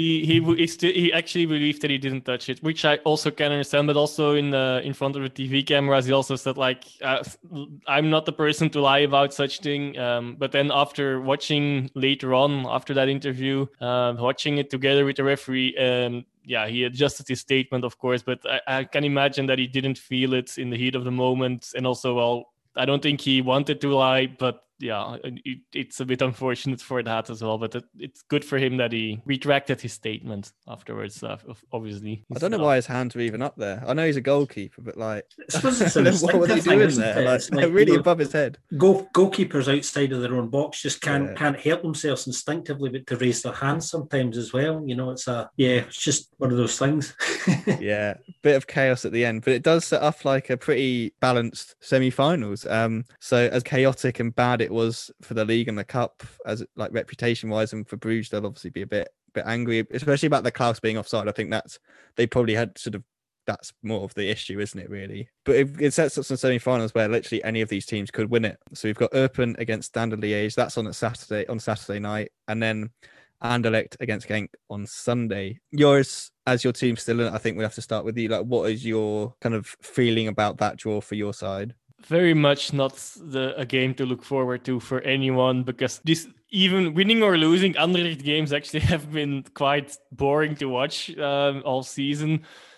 he actually believed that he didn't touch it, which I also can understand. But also in front of the TV cameras, he also said I'm not the person to lie about such thing. But then after watching later on after that interview, watching it together with the referee, he adjusted his statement, of course. But I can imagine that he didn't feel it in the heat of the moment, and also I don't think he wanted to lie, but yeah, it's a bit unfortunate for that as well. But it's good for him that he retracted his statement afterwards, obviously. I don't know why his hands were even up there. I know he's a goalkeeper, but like, what were they doing there? Like really above his head. Goalkeepers outside of their own box just can't help themselves instinctively but to raise their hands sometimes as well. It's just one of those things. Yeah, bit of chaos at the end, but it does set up like a pretty balanced semi-finals. So as chaotic and bad it was for the league and the cup, as like reputation wise, and for Bruges, they'll obviously be a bit angry, especially about the Klaus being offside. I think they probably had that's more of the issue, isn't it, really? But it sets up some semi-finals where literally any of these teams could win it. So we've got Eupen against Standard Liège. That's on Saturday night, and then Anderlecht against Genk on Sunday. Yours, as your team's still in it, I think we have to start with you. Like, what is your kind of feeling about that draw for your side? Very much not a game to look forward to for anyone, because this, even winning or losing, Anderlecht games actually have been quite boring to watch all season.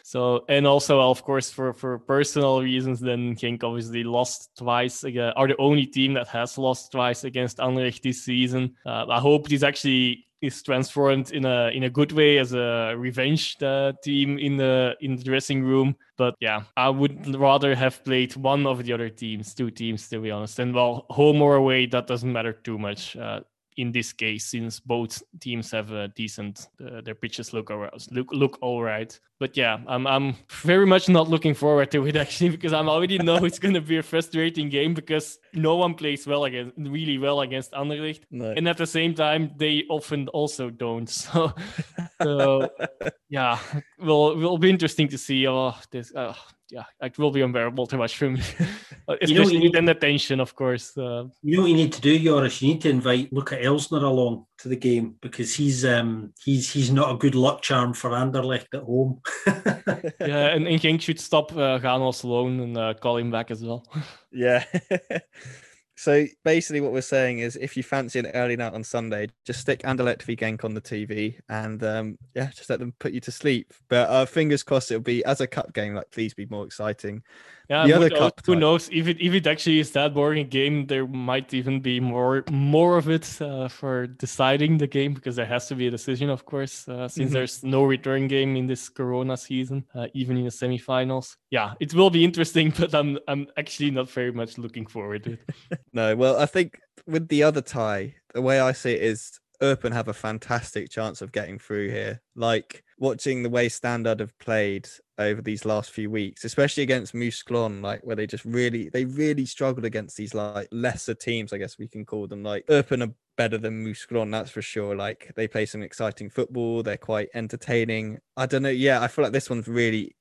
So, and also, of course, for personal reasons, then Genk obviously lost twice, are the only team that has lost twice against Anderlecht this season. I hope this actually is transformed in a good way as a revenge team in the dressing room. But yeah, I would rather have played one of the other teams, two teams, to be honest. And well, home or away, that doesn't matter too much. In this case, since both teams have a decent, their pitches look all right. But yeah, I'm very much not looking forward to it actually, because I already know it's going to be a frustrating game because no one plays really well against Anderlecht, no. And at the same time they often also don't. So yeah, will be interesting to see. This. Yeah, it will be unbearable to watch for me. Especially then the tension, of course. You know what you need to do, Joris? You need to invite Luca Elsner along to the game because he's not a good luck charm for Anderlecht at home. Yeah, and Genk should stop Gano Sloan and call him back as well. Yeah. So basically what we're saying is if you fancy an early night on Sunday, just stick Anderlecht v Genk on the TV and just let them put you to sleep. But fingers crossed it'll be, as a cup game, like please be more exciting. Yeah, who knows? If it actually is that boring a game, there might even be more of it for deciding the game, because there has to be a decision, of course, since there's no return game in this Corona season, even in the semifinals. Yeah, it will be interesting, but I'm actually not very much looking forward to it. No, well, I think with the other tie, the way I see it is Eupen have a fantastic chance of getting through here. Like watching the way Standard have played over these last few weeks, especially against Mouscron, like where they really struggled against these like lesser teams, I guess we can call them. Like Eupen are better than Mouscron, that's for sure. Like they play some exciting football. They're quite entertaining. I don't know. Yeah, I feel like this one's really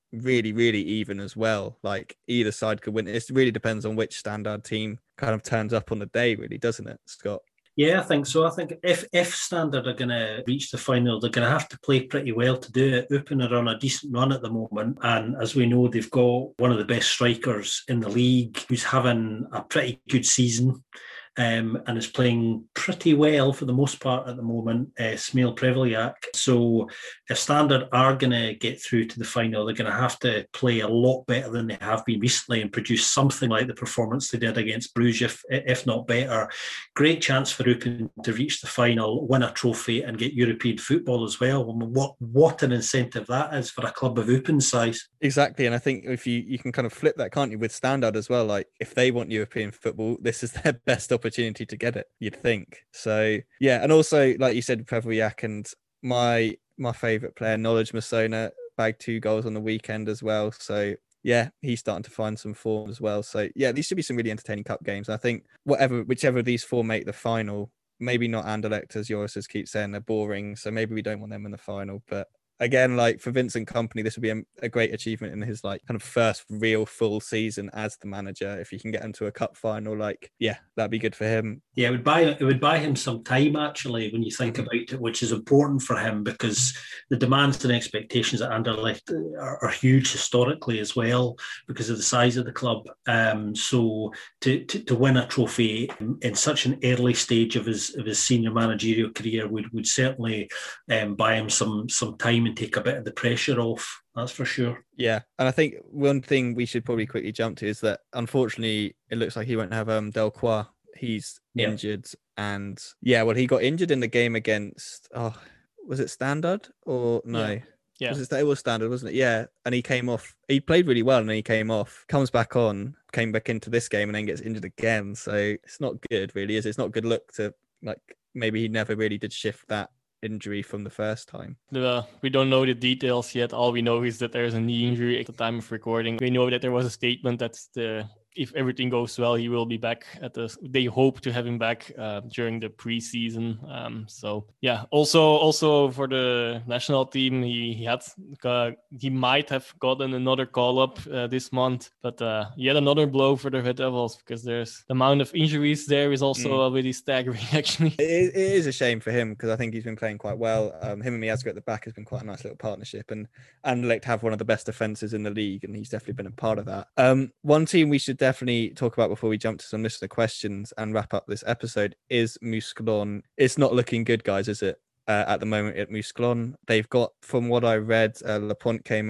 even as well. Like either side could win. It really depends on which Standard team kind of turns up on the day, really, doesn't it, Scott? Yeah, I think so. I think if Standard are going to reach the final, they're going to have to play pretty well to do it. Eupen are on a decent run at the moment. And as we know, they've got one of the best strikers in the league who's having a pretty good season. And is playing pretty well for the most part at the moment, Smil Prevliak. So if Standard are going to get through to the final, they're going to have to play a lot better than they have been recently and produce something like the performance they did against Bruges, if not better. Great chance for Eupen to reach the final, win a trophy and get European football as well. I mean, what an incentive that is for a club of Eupen's size. Exactly. And I think if you can kind of flip that, can't you, with Standard as well? Like if they want European football, this is their best opportunity to get it, you'd think. So yeah, and also like you said, Prevliak and my favorite player, Knowledge Masona, bagged 2 goals on the weekend as well. So yeah, he's starting to find some form as well. So yeah, these should be some really entertaining cup games. I think whichever of these 4 make the final, maybe not Anderlecht, as Joris keeps saying, they're boring. So maybe we don't want them in the final, but again, like for Vincent Kompany, this would be a great achievement in his like kind of first real full season as the manager. If he can get into a cup final, like yeah, that'd be good for him. Yeah, it would buy him some time actually when you think about it, which is important for him because the demands and expectations at Anderlecht are huge historically as well because of the size of the club. So to win a trophy in such an early stage of his senior managerial career would certainly buy him some time and take a bit of the pressure off. That's for sure. Yeah, and I think one thing we should probably quickly jump to is that unfortunately it looks like he won't have Delcroix. He's injured, and he got injured in the game against was it Standard or no? Yeah. It was Standard, wasn't it? Yeah, and he came off. He played really well, and then he came off, comes back on, came back into this game, and then gets injured again. So it's not good, really, is it? It's not good look to like maybe he never really did shift that injury from the first time. We don't know the details yet. All we know is that there's a knee injury at the time of recording. We know that there was a statement that if everything goes well, he will be back they hope to have him back during the preseason. So yeah, also for the national team, he might have gotten another call up this month, but yet another blow for the Red Devils because there's the amount of injuries there is also really staggering actually. It is a shame for him because I think he's been playing quite well. Him and Miazga at the back has been quite a nice little partnership, and Anderlecht have one of the best defenses in the league, and he's definitely been a part of that. One team we should definitely talk about before we jump to some listener questions and wrap up this episode is Mouscron. It's not looking good, guys, is it? At the moment at Mouscron, they've got, from what I read, Lapointe came out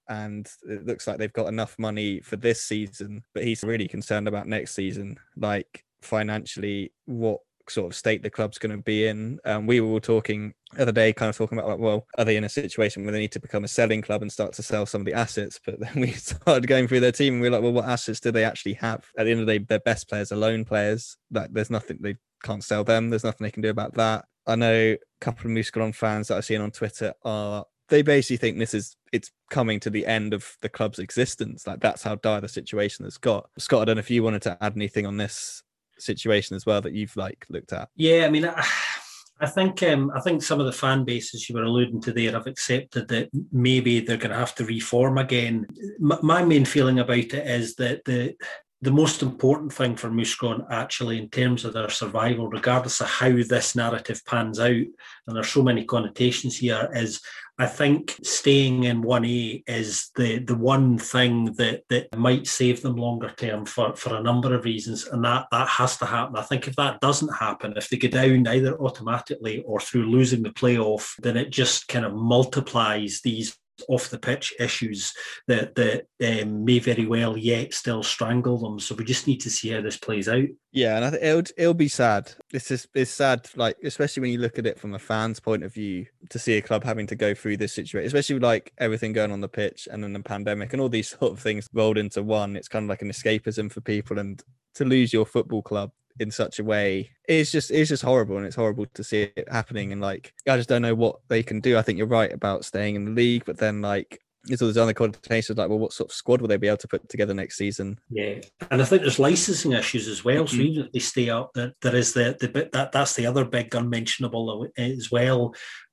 and it looks like they've got enough money for this season, but he's really concerned about next season, like financially, what sort of state the club's going to be in. We were all talking the other day, kind of talking about, like, well, are they in a situation where they need to become a selling club and start to sell some of the assets? But then we started going through their team and we were like, well, what assets do they actually have? At the end of the day, their best players are loan players. Like, there's nothing, they can't sell them. There's nothing they can do about that. I know a couple of Mouscron fans that I've seen on Twitter they basically think it's coming to the end of the club's existence. Like, that's how dire the situation has got. Scott, I don't know if you wanted to add anything on this situation as well that you've looked at. Yeah, I mean, I think some of the fan bases you were alluding to there have accepted that maybe they're going to have to reform again. My main feeling about it is that the most important thing for Mouscron, actually, in terms of their survival, regardless of how this narrative pans out, and there's so many connotations here, is I think staying in 1A is the one thing that might save them longer term for a number of reasons, and that has to happen. I think if that doesn't happen, if they go down either automatically or through losing the playoff, then it just kind of multiplies these off the pitch issues that may very well yet still strangle them. So we just need to see how this plays out. Yeah, and I think it'll be sad. It's sad, like, especially when you look at it from a fan's point of view, to see a club having to go through this situation, especially with, like, everything going on the pitch and then the pandemic and all these sort of things rolled into one. It's kind of like an escapism for people, and to lose your football club in such a way, it's just horrible, and it's horrible to see it happening. And, like, I just don't know what they can do. I think you're right about staying in the league, but then, like, there's all these other connotations, like, well, what sort of squad will they be able to put together next season? Yeah, and I think there's licensing issues as well. So even if they stay up, there is the bit that's the other big unmentionable as well.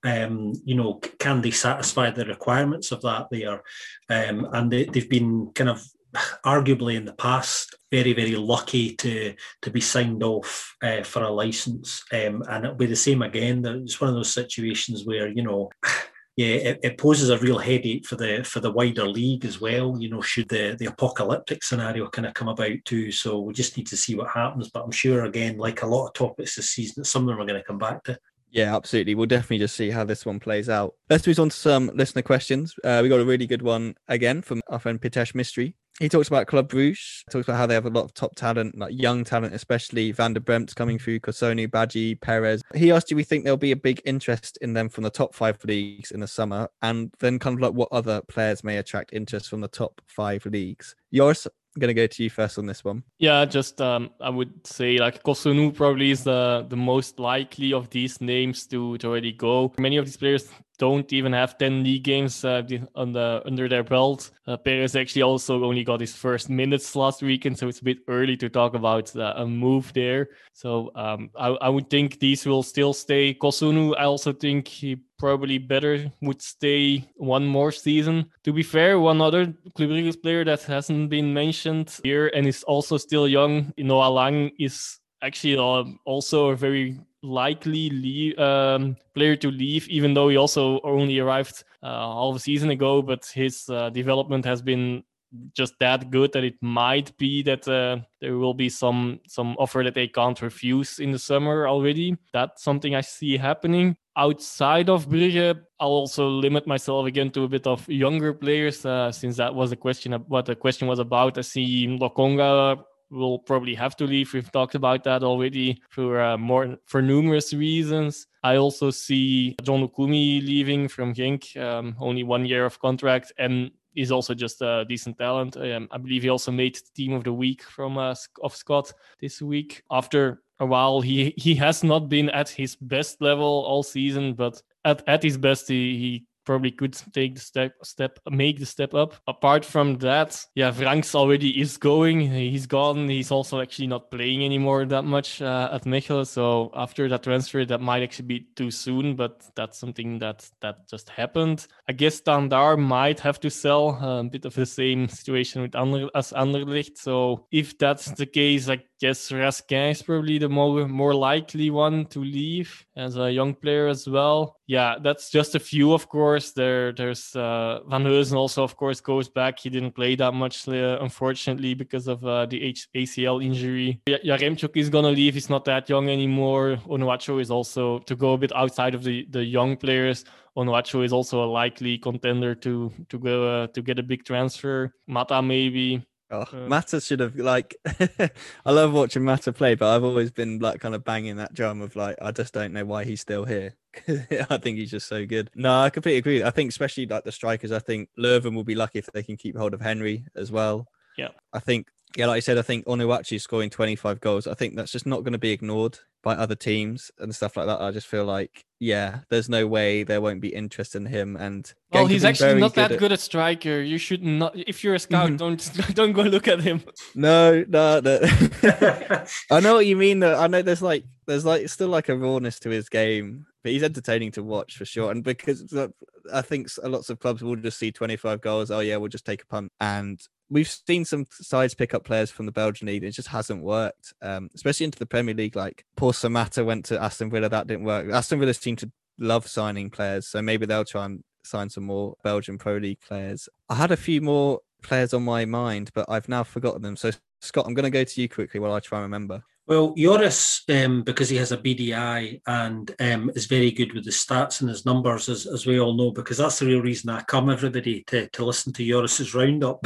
Can they satisfy the requirements of that there? And they've been kind of, arguably in the past, very, very lucky to be signed off for a license, and it'll be the same again. It's one of those situations where, it poses a real headache for the wider league as well. Should the apocalyptic scenario kind of come about too? So we just need to see what happens. But I'm sure, again, like a lot of topics this season, some of them are going to come back to. Yeah, absolutely. We'll definitely just see how this one plays out. Let's move on to some listener questions. We got a really good one again from our friend Pitesh Mystery. He talks about Club Brugge, talks about how they have a lot of top talent, like young talent, especially Van der Bremt's coming through, Kosunu, Badji, Perez. He asked, do we think there'll be a big interest in them from the top 5 leagues in the summer? And then kind of like what other players may attract interest from the top 5 leagues? Yours? I'm going to go to you first on this one. Yeah, just I would say, like, Kosunu probably is the most likely of these names to already go. Many of these players don't even have 10 league games under their belt. Perez actually also only got his first minutes last weekend, so it's a bit early to talk about a move there. So I would think these will still stay. Kosunu, I also think he probably better would stay one more season. To be fair, one other Club Brugge player that hasn't been mentioned here and is also still young, Noah Lang, is actually also a very likely player to leave, even though he also only arrived half a season ago, but his development has been just that good that it might be that there will be some offer that they can't refuse in the summer already. That's something I see happening. Outside of Brugge, I'll also limit myself again to a bit of younger players, since that was what the question was about. I see Lokonga will probably have to leave. We've talked about that already for numerous reasons. I also see John Okumi leaving from Genk, only 1 year of contract, and is also just a decent talent. I believe he also made Team of the Week of Scott this week. After a while, he has not been at his best level all season, but at his best, he probably could take the make the step up. Apart from that, Franks already is going. He's gone. He's also actually not playing anymore that much at Mechelen. So after that transfer, that might actually be too soon, but that's something that just happened. I guess Standard might have to sell, a bit of the same situation with as Anderlecht. So if that's the case, I guess Raskin is probably the more likely one to leave as a young player as well. Yeah, that's just a few, of course. There's Van Heusen also, of course, goes back. He didn't play that much, unfortunately, because of the ACL injury. Yaremchuk is going to leave. He's not that young anymore. Onuachu is also, to go a bit outside of the young players, Onuachu is also a likely contender to go to get a big transfer. Mata maybe. Oh, Mata should have, like, I love watching Mata play, but I've always been like kind of banging that drum of like, I just don't know why he's still here. I think he's just so good. No, I completely agree. I think especially like the strikers, I think Leuven will be lucky if they can keep hold of Henry as well. Yeah. I think, yeah, like I said, I think Onuachu scoring 25 goals, I think that's just not going to be ignored by other teams and stuff like that. I just feel like, yeah, there's no way there won't be interest in him. And well, he's actually not that good at striker. You should not, if you're a scout, don't go look at him. No. I know what you mean though. I know there's still like a rawness to his game, but he's entertaining to watch for sure. And because I think lots of clubs will just see 25 goals. Oh yeah, we'll just take a punt. And we've seen some sides pick up players from the Belgian league. It just hasn't worked, especially into the Premier League. Like poor Samata went to Aston Villa. That didn't work. Aston Villa seem to love signing players. So maybe they'll try and sign some more Belgian Pro League players. I had a few more players on my mind, but I've now forgotten them. So Scott, I'm going to go to you quickly while I try and remember. Well, Joris, because he has a BDI and is very good with the stats and his numbers, as we all know, because that's the real reason I come, everybody, to listen to Joris's roundup.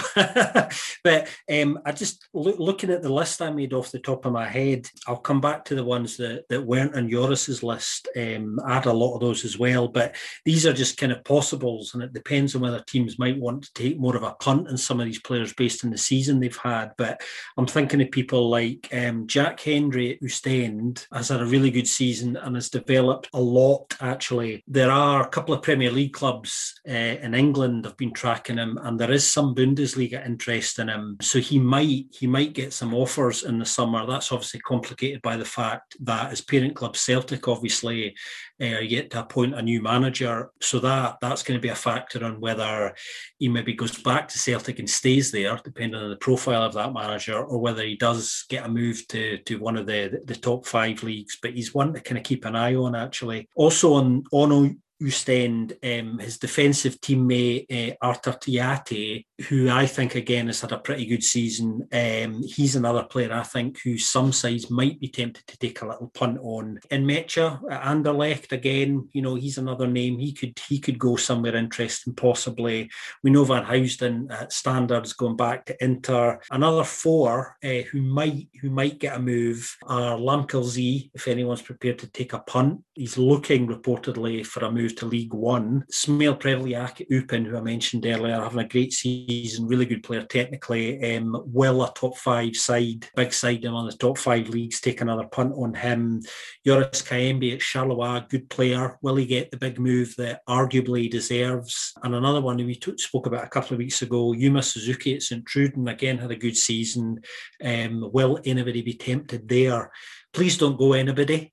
But I just, looking at the list I made off the top of my head, I'll come back to the ones that weren't on Joris's list. I had a lot of those as well, but these are just kind of possibles, and it depends on whether teams might want to take more of a punt on some of these players based on the season they've had. But I'm thinking of people like Jack Hendry at Ostend has had a really good season and has developed a lot, actually. There are a couple of Premier League clubs in England have been tracking him, and there is some Bundesliga interest in him. So he might get some offers in the summer. That's obviously complicated by the fact that his parent club Celtic obviously are yet to appoint a new manager. So that's going to be a factor on whether he maybe goes back to Celtic and stays there, depending on the profile of that manager, or whether he does get a move to one of the top 5 leagues. But he's one to kind of keep an eye on, actually. Also on Ostend, his defensive teammate Arthur Tiati, who I think again has had a pretty good season. He's another player I think who some sides might be tempted to take a little punt on. In Mecha at Anderlecht, again, he's another name. He could go somewhere interesting possibly. We know Van Housden at Standards going back to Inter. Another 4 who might get a move are Lamkelzee, if anyone's prepared to take a punt. He's looking reportedly for a move to League One. Smail Prevliak at Eupen, who I mentioned earlier, having a great season, really good player technically. Will a top 5 side, big side in one of the top 5 leagues, take another punt on him. Joris Kayembe at Charleroi, good player. Will he get the big move that arguably he deserves? And another one we spoke about a couple of weeks ago, Yuma Suzuki at St Truden, again had a good season. Will anybody be tempted there? Please don't go anybody.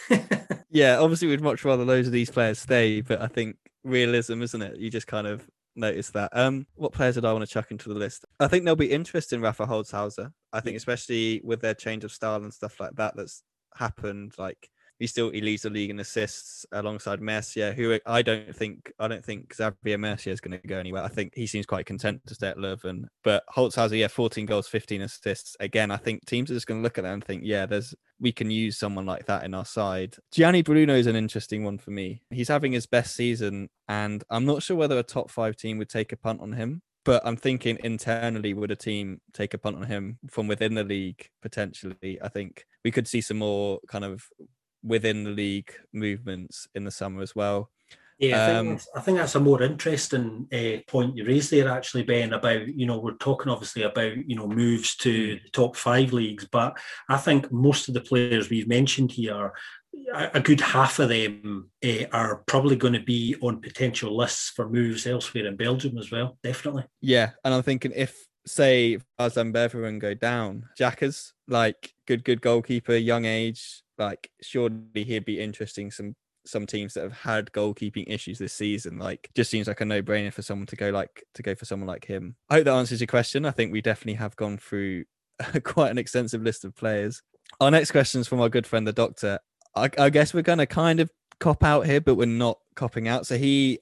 Yeah, obviously we'd much rather loads of these players stay, but I think realism, isn't it? You just kind of notice that. What players did I want to chuck into the list? I think there'll be interest in Rafa Holzhauser. I think especially with their change of style and stuff like that that's happened. Like he leads the league in assists alongside Mercier, who I don't think Xavier Mercier is going to go anywhere. I think he seems quite content to stay at Leuven. But Holzhauser, 14 goals, 15 assists. Again, I think teams are just going to look at that and think, we can use someone like that in our side. Gianni Bruno is an interesting one for me. He's having his best season, and I'm not sure whether a top 5 team would take a punt on him. But I'm thinking internally, would a team take a punt on him from within the league, potentially? I think we could see some more kind of within the league movements in the summer as well. Yeah, I think that's a more interesting point you raised there, actually, Ben, about, we're talking obviously about, moves to the top 5 leagues, but I think most of the players we've mentioned here, a good half of them are probably going to be on potential lists for moves elsewhere in Belgium as well, definitely. Yeah, and I'm thinking if, say, Aslan Beveren go down, Xhaka's like good goalkeeper, young age, like surely he'd be interesting some teams that have had goalkeeping issues this season. Like just seems like a no-brainer for someone to go for someone like him. I hope that answers your question. I think we definitely have gone through quite an extensive list of players. Our next question is from our good friend, the Doctor. I guess we're going to kind of cop out here, but we're not copping out. So he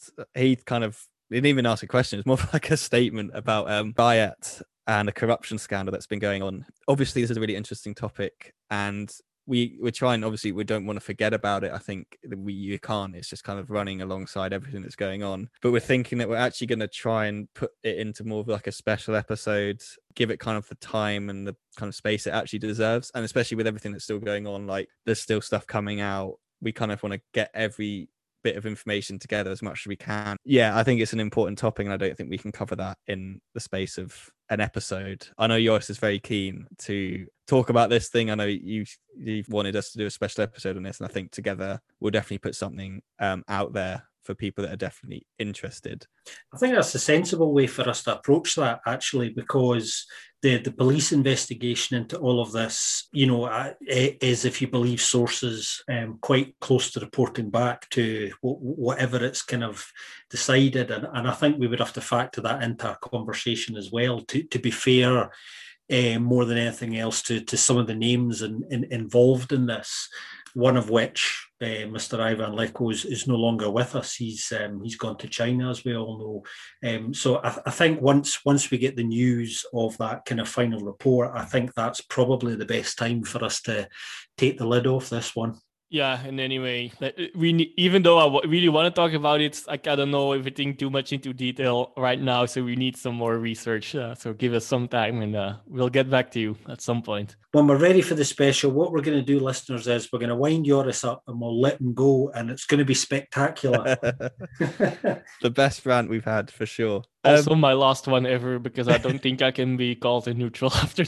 didn't even ask a question. It's more like a statement about Riot and a corruption scandal that's been going on. Obviously, this is a really interesting topic, and we're trying, obviously, we don't want to forget about it. I think you can't. It's just kind of running alongside everything that's going on. But we're thinking that we're actually going to try and put it into more of like a special episode, give it kind of the time and the kind of space it actually deserves. And especially with everything that's still going on, like there's still stuff coming out. We kind of want to get every bit of information together as much as we can. Yeah, I think it's an important topic, and I don't think we can cover that in the space of an episode. I know Joris is very keen to talk about this thing. I know you've wanted us to do a special episode on this, and I think together we'll definitely put something out there for people that are definitely interested. I think that's a sensible way for us to approach that, actually, because the police investigation into all of this, is, if you believe sources, quite close to reporting back to whatever it's kind of decided. And I think we would have to factor that into our conversation as well, to be fair, more than anything else, to some of the names involved in this. One of which, Mr. Ivan Leko, is no longer with us. He's gone to China, as we all know. So I think once we get the news of that kind of final report, I think that's probably the best time for us to take the lid off this one. Yeah, and anyway, even though I really want to talk about it, I don't know everything too much into detail right now, so we need some more research. So give us some time, and we'll get back to you at some point. When we're ready for the special, what we're going to do, listeners, is we're going to wind Joris up and we'll let him go, and it's going to be spectacular. The best rant we've had, for sure. Also my last one ever, because I don't think I can be called a neutral after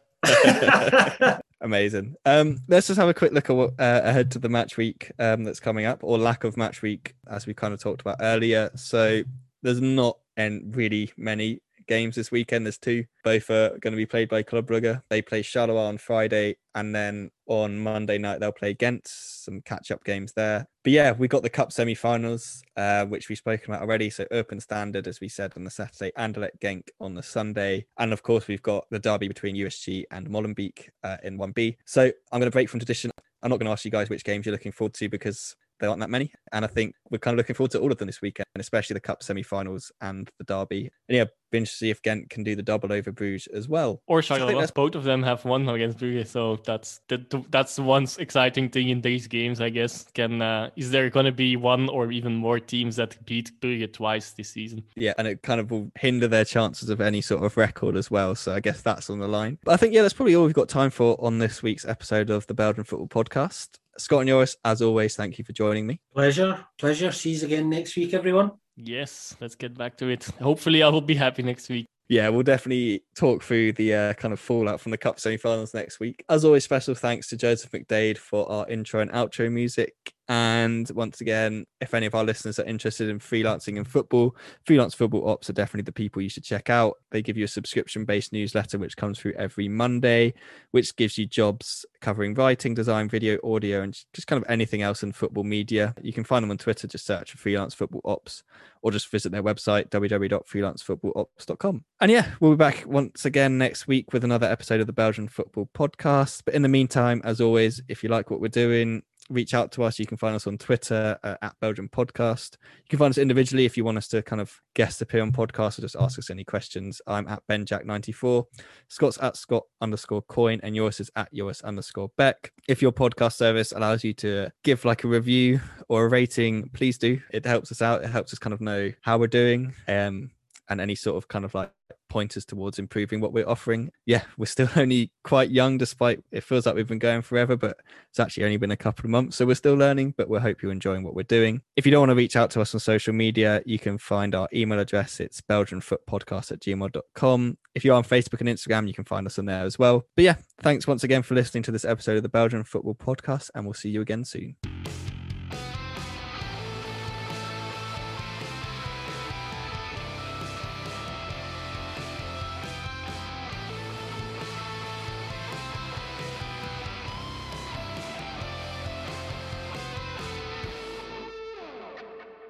that. Amazing. Let's just have a quick look ahead to the match week that's coming up, or lack of match week, as we kind of talked about earlier. So there's not really many games this weekend. There's two. Both are going to be played by Club Brugge. They play Charleroi on Friday, and then on Monday night they'll play Ghent. Some catch-up games there. But yeah, we got the Cup semi-finals, which we've spoken about already. So Open Standard, as we said, on the Saturday, Anderlecht Genk on the Sunday. And of course, we've got the derby between USG and Molenbeek in 1B. So I'm going to break from tradition. I'm not going to ask you guys which games you're looking forward to, because there aren't that many. And I think we're kind of looking forward to all of them this weekend, especially the Cup semi-finals and the derby. And yeah, be interested to see if Ghent can do the double over Bruges as well. Or Charleroi. Both of them have won against Bruges, so that's the one exciting thing in these games, I guess. Is there going to be one or even more teams that beat Bruges twice this season? Yeah, and it kind of will hinder their chances of any sort of record as well. So I guess that's on the line. But I think, yeah, that's probably all we've got time for on this week's episode of the Belgian Football Podcast. Scott and Joris, as always, thank you for joining me. Pleasure. See you again next week, everyone. Yes, let's get back to it. Hopefully I will be happy next week. Yeah, we'll definitely talk through the kind of fallout from the Cup semi-finals next week. As always, special thanks to Joseph McDade for our intro and outro music. And once again, if any of our listeners are interested in freelancing in football, Freelance Football Ops are definitely the people you should check out. They give you a subscription-based newsletter which comes through every Monday, which gives you jobs covering writing, design, video, audio, and just kind of anything else in football media. You can find them on Twitter, just search for Freelance Football Ops, or just visit their website, www.freelancefootballops.com. And yeah, we'll be back once again next week with another episode of the Belgian Football Podcast. But in the meantime, as always, if you like what we're doing, reach out to us. You can find us on Twitter at Belgian Podcast. You can find us individually if you want us to kind of guest appear on podcasts or just ask us any questions. I'm at BenJack94. Scott's at Scott_coin, and yours is at Joris_Beck. If your podcast service allows you to give like a review or a rating, please do. It helps us out. It helps us kind of know how we're doing, and any sort of kind of like pointers towards improving what we're offering. Yeah, we're still only quite young, despite it feels like we've been going forever, but it's actually only been a couple of months, so we're still learning, but we hope you're enjoying what we're doing. If you don't want to reach out to us on social media, you can find our email address. It's belgianfootpodcast@gmail.com. If you're on Facebook and Instagram, you can find us on there as well. But yeah, thanks once again for listening to this episode of the Belgian Football Podcast, and we'll see you again soon.